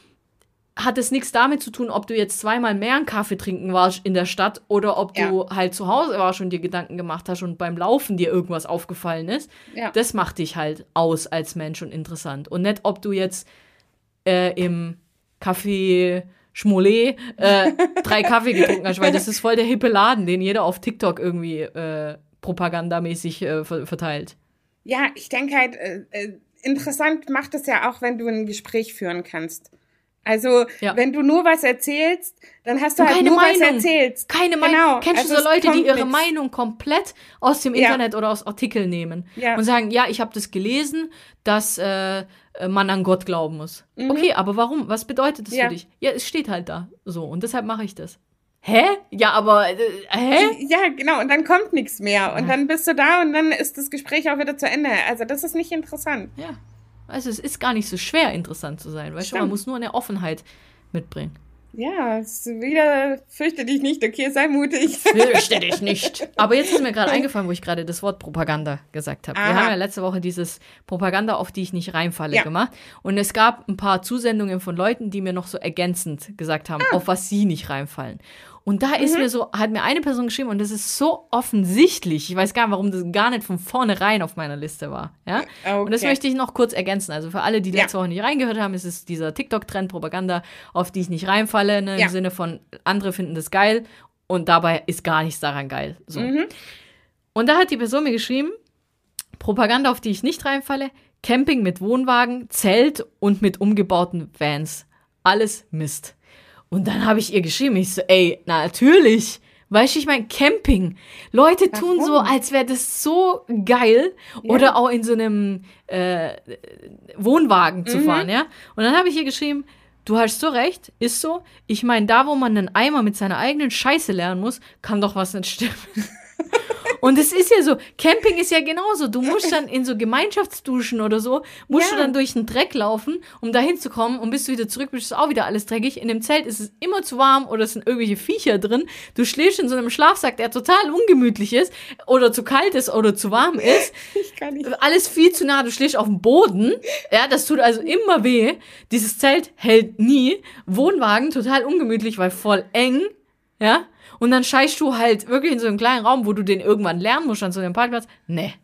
A: hat es nichts damit zu tun, ob du jetzt zweimal mehr einen Kaffee trinken warst in der Stadt oder ob du halt zu Hause warst und dir Gedanken gemacht hast und beim Laufen dir irgendwas aufgefallen ist.
B: Ja.
A: Das macht dich halt aus als Mensch und interessant. Und nicht, ob du jetzt äh, im Café Schmolet äh, drei Kaffee getrunken hast, weil das ist voll der hippe Laden, den jeder auf TikTok irgendwie äh, propagandamäßig äh, ver- verteilt.
B: Ja, ich denke halt, äh, äh, interessant macht es ja auch, wenn du ein Gespräch führen kannst. Also,
A: Ja.
B: wenn du nur was erzählst, dann hast du
A: Und
B: halt
A: keine
B: nur was
A: Meinung.
B: erzählt.
A: Keine Meinung.
B: Genau.
A: Kennst
B: Also
A: du so
B: es
A: Leute, die
B: kommt
A: ihre
B: nix.
A: Meinung komplett aus dem
B: Ja.
A: Internet oder aus Artikeln nehmen
B: Ja.
A: und sagen, ja, ich habe das gelesen, dass äh, man an Gott glauben muss. Okay, aber warum? Was bedeutet das
B: Mhm. Ja.
A: für dich? Ja, es steht halt da so und deshalb mache ich das. Hä? Ja, aber äh, hä?
B: Ja, genau, und dann kommt nichts mehr. Und dann bist du da und dann ist das Gespräch auch wieder zu Ende. Also, das ist nicht interessant.
A: Ja. Also es ist gar nicht so schwer, interessant zu sein. Weißt du, man
B: Stimmt.
A: muss nur eine Offenheit mitbringen.
B: Ja, es ist wieder, fürchte dich nicht, okay, sei mutig.
A: Fürchte dich nicht. Aber jetzt ist mir gerade eingefallen, wo ich gerade das Wort Propaganda gesagt habe. Wir
B: Aha.
A: haben ja letzte Woche dieses Propaganda, auf die ich nicht reinfalle,
B: Ja.
A: gemacht. Und es gab ein paar Zusendungen von Leuten, die mir noch so ergänzend gesagt haben,
B: Ah.
A: auf was sie nicht reinfallen. Und da
B: Mhm.
A: ist mir so, hat mir eine Person geschrieben, und das ist so offensichtlich. Ich weiß gar nicht, warum das gar nicht von vornherein auf meiner Liste war. Ja?
B: Okay.
A: Und das möchte ich noch kurz ergänzen. Also für alle, die
B: Ja.
A: letzte Woche nicht reingehört haben, ist es dieser TikTok-Trend Propaganda, auf die ich nicht reinfalle, ne,
B: Ja.
A: im Sinne von, andere finden das geil und dabei ist gar nichts daran geil. So.
B: Mhm.
A: Und da hat die Person mir geschrieben, Propaganda, auf die ich nicht reinfalle, Camping mit Wohnwagen, Zelt und mit umgebauten Vans. Alles Mist. Und dann habe ich ihr geschrieben, ich so, ey, na, natürlich. Weißt du, ich meine, Camping. Leute tun Warum? so, als wäre das so geil. Ja. Oder auch in so einem äh, Wohnwagen zu mhm. fahren, ja. Und dann habe ich ihr geschrieben, du hast so recht, ist so. Ich meine, da, wo man einen Eimer mit seiner eigenen Scheiße lernen muss, kann doch was nicht stimmen. Und es ist ja so, Camping ist ja genauso. Du musst dann in so Gemeinschaftsduschen oder so, musst ja. du dann durch den Dreck laufen, um da hinzukommen. Und bis du wieder zurück bist, ist auch wieder alles dreckig. In dem Zelt ist es immer zu warm oder es sind irgendwelche Viecher drin. Du schläfst in so einem Schlafsack, der total ungemütlich ist oder zu kalt ist oder zu warm ist.
B: Ich kann nicht.
A: Alles viel zu nah. Du schläfst auf dem Boden. Ja, das tut also immer weh. Dieses Zelt hält nie. Wohnwagen, total ungemütlich, weil voll eng. Ja. Und dann scheißt du halt wirklich in so einem kleinen Raum, wo du den irgendwann lernen musst, an so einem Parkplatz. Nee.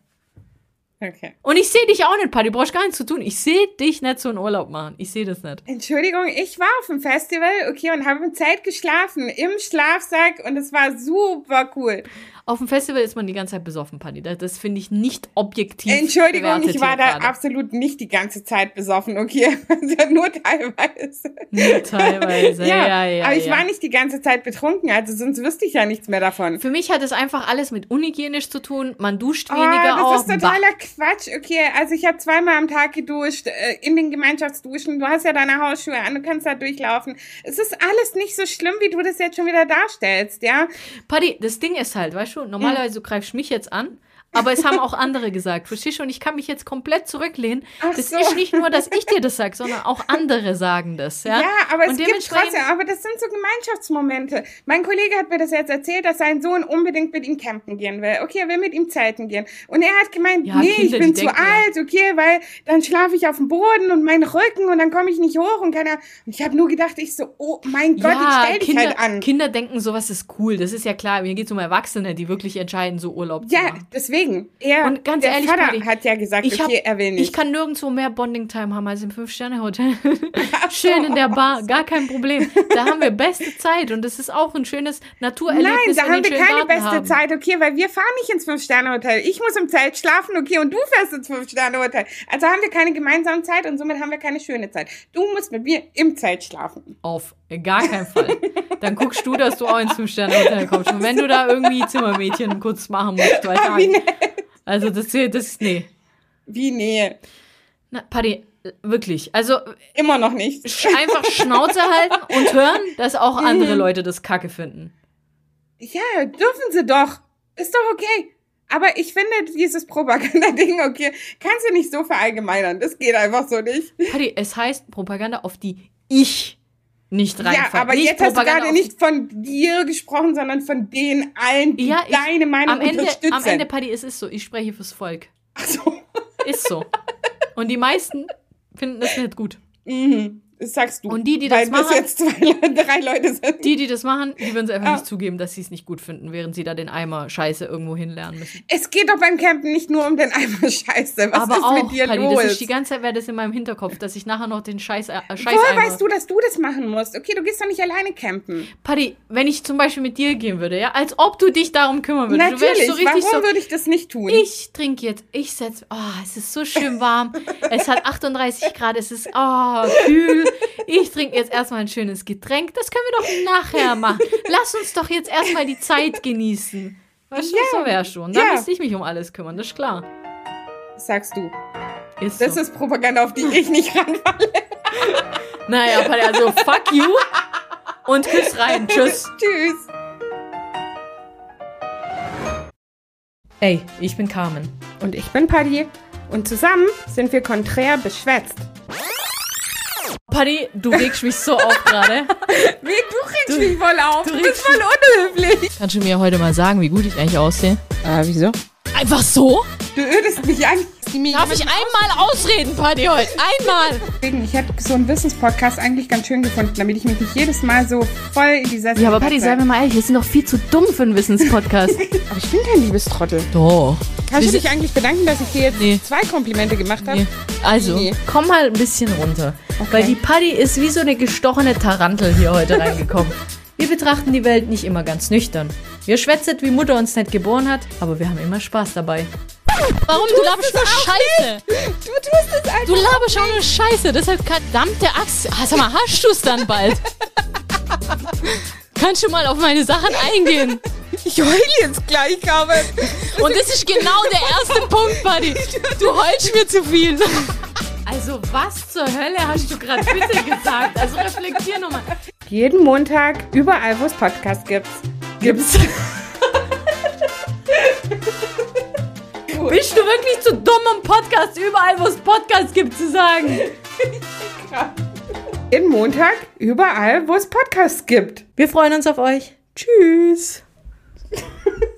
B: Okay.
A: Und ich sehe dich auch nicht, Patti. Du brauchst gar nichts zu tun. Ich sehe dich nicht so einen Urlaub machen. Ich sehe das nicht.
B: Entschuldigung, ich war auf dem Festival, okay, und habe im Zelt geschlafen, im Schlafsack, und es war super cool.
A: Auf dem Festival ist man die ganze Zeit besoffen, Patti. Das, das finde ich nicht objektiv.
B: Entschuldigung, ich war da absolut nicht die ganze Zeit besoffen, okay? Nur teilweise.
A: Nur teilweise, ja, ja, ja.
B: Aber ich
A: ja.
B: war nicht die ganze Zeit betrunken, also sonst wüsste ich ja nichts mehr davon.
A: Für mich hat es einfach alles mit unhygienisch zu tun. Man duscht
B: oh,
A: weniger
B: das
A: auch.
B: Das ist totaler bah. Quatsch, okay? Also ich habe zweimal am Tag geduscht, äh, in den Gemeinschaftsduschen. Du hast ja deine Hausschuhe an, du kannst da durchlaufen. Es ist alles nicht so schlimm, wie du das jetzt schon wieder darstellst, ja?
A: Patti, das Ding ist halt, weißt du, normalerweise du greifst mich jetzt an, aber es haben auch andere gesagt, verstehst du? Und ich kann mich jetzt komplett zurücklehnen.
B: Ach
A: das
B: so.
A: ist nicht nur, dass ich dir das sage, sondern auch andere sagen das. Ja,
B: ja aber
A: und
B: es gibt trotzdem, aber das sind so Gemeinschaftsmomente. Mein Kollege hat mir das jetzt erzählt, dass sein Sohn unbedingt mit ihm campen gehen will. Okay, er will mit ihm zelten gehen. Und er hat gemeint, ja, nee, Kinder, ich bin zu denken, alt, okay, weil dann schlafe ich auf dem Boden und meinen Rücken und dann komme ich nicht hoch und keiner. Und ich habe nur gedacht, ich so, oh mein Gott,
A: ja,
B: ich stell dich
A: Kinder,
B: halt an.
A: Kinder denken, sowas ist cool. Das ist ja klar. Mir geht es um Erwachsene, die wirklich entscheiden, so Urlaub zu
B: ja,
A: machen.
B: Ja, deswegen. Er
A: und ganz
B: der
A: ehrlich,
B: Vater
A: Patti,
B: hat ja gesagt,
A: ich
B: okay,
A: hab,
B: er will nicht.
A: Ich kann nirgendwo mehr Bonding-Time haben als im Fünf-Sterne-Hotel. Schön in der Bar, gar kein Problem. Da haben wir beste Zeit und es ist auch ein schönes Naturerlebnis.
B: Nein, da haben wir keine
A: Garten
B: beste
A: haben.
B: Zeit, okay, weil wir fahren nicht ins Fünf-Sterne-Hotel. Ich muss im Zelt schlafen, okay, und du fährst ins Fünf-Sterne-Hotel. Also haben wir keine gemeinsame Zeit und somit haben wir keine schöne Zeit. Du musst mit mir im Zelt schlafen.
A: Auf gar keinen Fall. Dann guckst du, dass du auch ins Fünf-Sterne-Hotel kommst. Und wenn du da irgendwie Zimmermädchen kurz machen musst, weil
B: ah, wie nett.
A: Also das, das ist, nee.
B: Wie nee?
A: Na, Patti, wirklich, also...
B: Immer noch nicht.
A: Einfach Schnauze halten und hören, dass auch andere Leute das Kacke finden.
B: Ja, dürfen sie doch. Ist doch okay. Aber ich finde dieses Propaganda-Ding, okay, kannst du nicht so verallgemeinern. Das geht einfach so nicht.
A: Patti, es heißt Propaganda, auf die ich nicht reinfalle.
B: Ja, aber
A: nicht
B: jetzt Propaganda hast du gerade nicht von dir gesprochen, sondern von den allen, die ja, ich, deine Meinung
A: am Ende,
B: unterstützen.
A: Am Ende, Patti, es ist so, ich spreche fürs Volk.
B: Ach so.
A: Ist so. Und die meisten finden das nicht gut.
B: Mhm. Das sagst du.
A: Und die, die das
B: weil
A: machen,
B: das jetzt zwei, drei Leute sind.
A: Die, die das machen, die würden es einfach
B: ah.
A: nicht zugeben, dass sie es nicht gut finden, während sie da den Eimer Scheiße irgendwo hinlernen müssen.
B: Es geht doch beim Campen nicht nur um den Eimer Scheiße. Was
A: Aber
B: ist
A: auch,
B: mit dir
A: Patti,
B: los?
A: Das ist die ganze Zeit wäre das in meinem Hinterkopf, dass ich nachher noch den Scheiß, äh, Scheiß
B: Woher
A: Eimer...
B: weißt du, dass du das machen musst? Okay, du gehst doch nicht alleine campen.
A: Patti, wenn ich zum Beispiel mit dir gehen würde, ja, als ob du dich darum kümmern würdest.
B: Natürlich,
A: du wärst so richtig
B: warum
A: so,
B: würde ich das nicht tun?
A: Ich trinke jetzt, ich setze, oh, es ist so schön warm, es hat achtunddreißig Grad, es ist, oh, kühl. Ich trinke jetzt erstmal ein schönes Getränk, das können wir doch nachher machen. Lass uns doch jetzt erstmal die Zeit genießen. Weißt du,
B: ja,
A: so wär schon. Dann
B: ja.
A: müsste ich mich um alles kümmern, das ist klar.
B: Das sagst du.
A: Ist
B: das
A: so.
B: ist Propaganda, auf die ich nicht ranfalle.
A: Naja, Patti, also fuck you und küss rein. Tschüss.
B: Tschüss.
A: Ey, ich bin Carmen.
B: Und ich bin Patti. Und zusammen sind wir konträr beschwätzt.
A: Patti, du regst mich so auf gerade.
B: Wie, du regst du, mich voll auf. Du,
A: du
B: bist voll unhöflich.
A: Kannst du mir heute mal sagen, wie gut ich eigentlich aussehe?
B: Ah, wieso?
A: Einfach so?
B: Du ödest mich an.
A: Darf ich einmal ausreden, Patti, heute? Einmal!
B: Ich hätte so einen Wissenspodcast eigentlich ganz schön gefunden, damit ich mich nicht jedes Mal so voll in die Sessel
A: Ja, aber Patti, sei mir mal ehrlich, wir sind doch viel zu dumm für einen Wissenspodcast.
B: Aber ich bin kein Liebestrottel.
A: Doch.
B: Kannst du dich eigentlich bedanken, dass ich dir jetzt
A: nee.
B: zwei Komplimente gemacht habe?
A: Nee. Also, nee. komm mal ein bisschen runter. Okay. Weil die Patti ist wie so eine gestochene Tarantel hier heute reingekommen. Wir betrachten die Welt nicht immer ganz nüchtern. Wir schwätzen, wie Mutter uns nicht geboren hat, aber wir haben immer Spaß dabei. Warum? Du, du laberst nur Scheiße.
B: Du tust es einfach.
A: Du laberst auch nur Scheiße. Deshalb verdammte Axt. Ah, sag mal, hast du es dann bald? Kannst du mal auf meine Sachen eingehen?
B: Ich heule jetzt gleich, Carmen.
A: Und das ist genau der erste Punkt, Buddy. Du heulst mir zu viel. Also was zur Hölle hast du gerade bitte gesagt? Also reflektier nochmal.
B: Jeden Montag, überall wo es Podcasts gibt.
A: Gibt's. Bist du wirklich zu dumm, um Podcast überall wo es Podcasts gibt zu sagen?
B: Jeden Montag, überall wo es Podcasts gibt.
A: Wir freuen uns auf euch. Tschüss.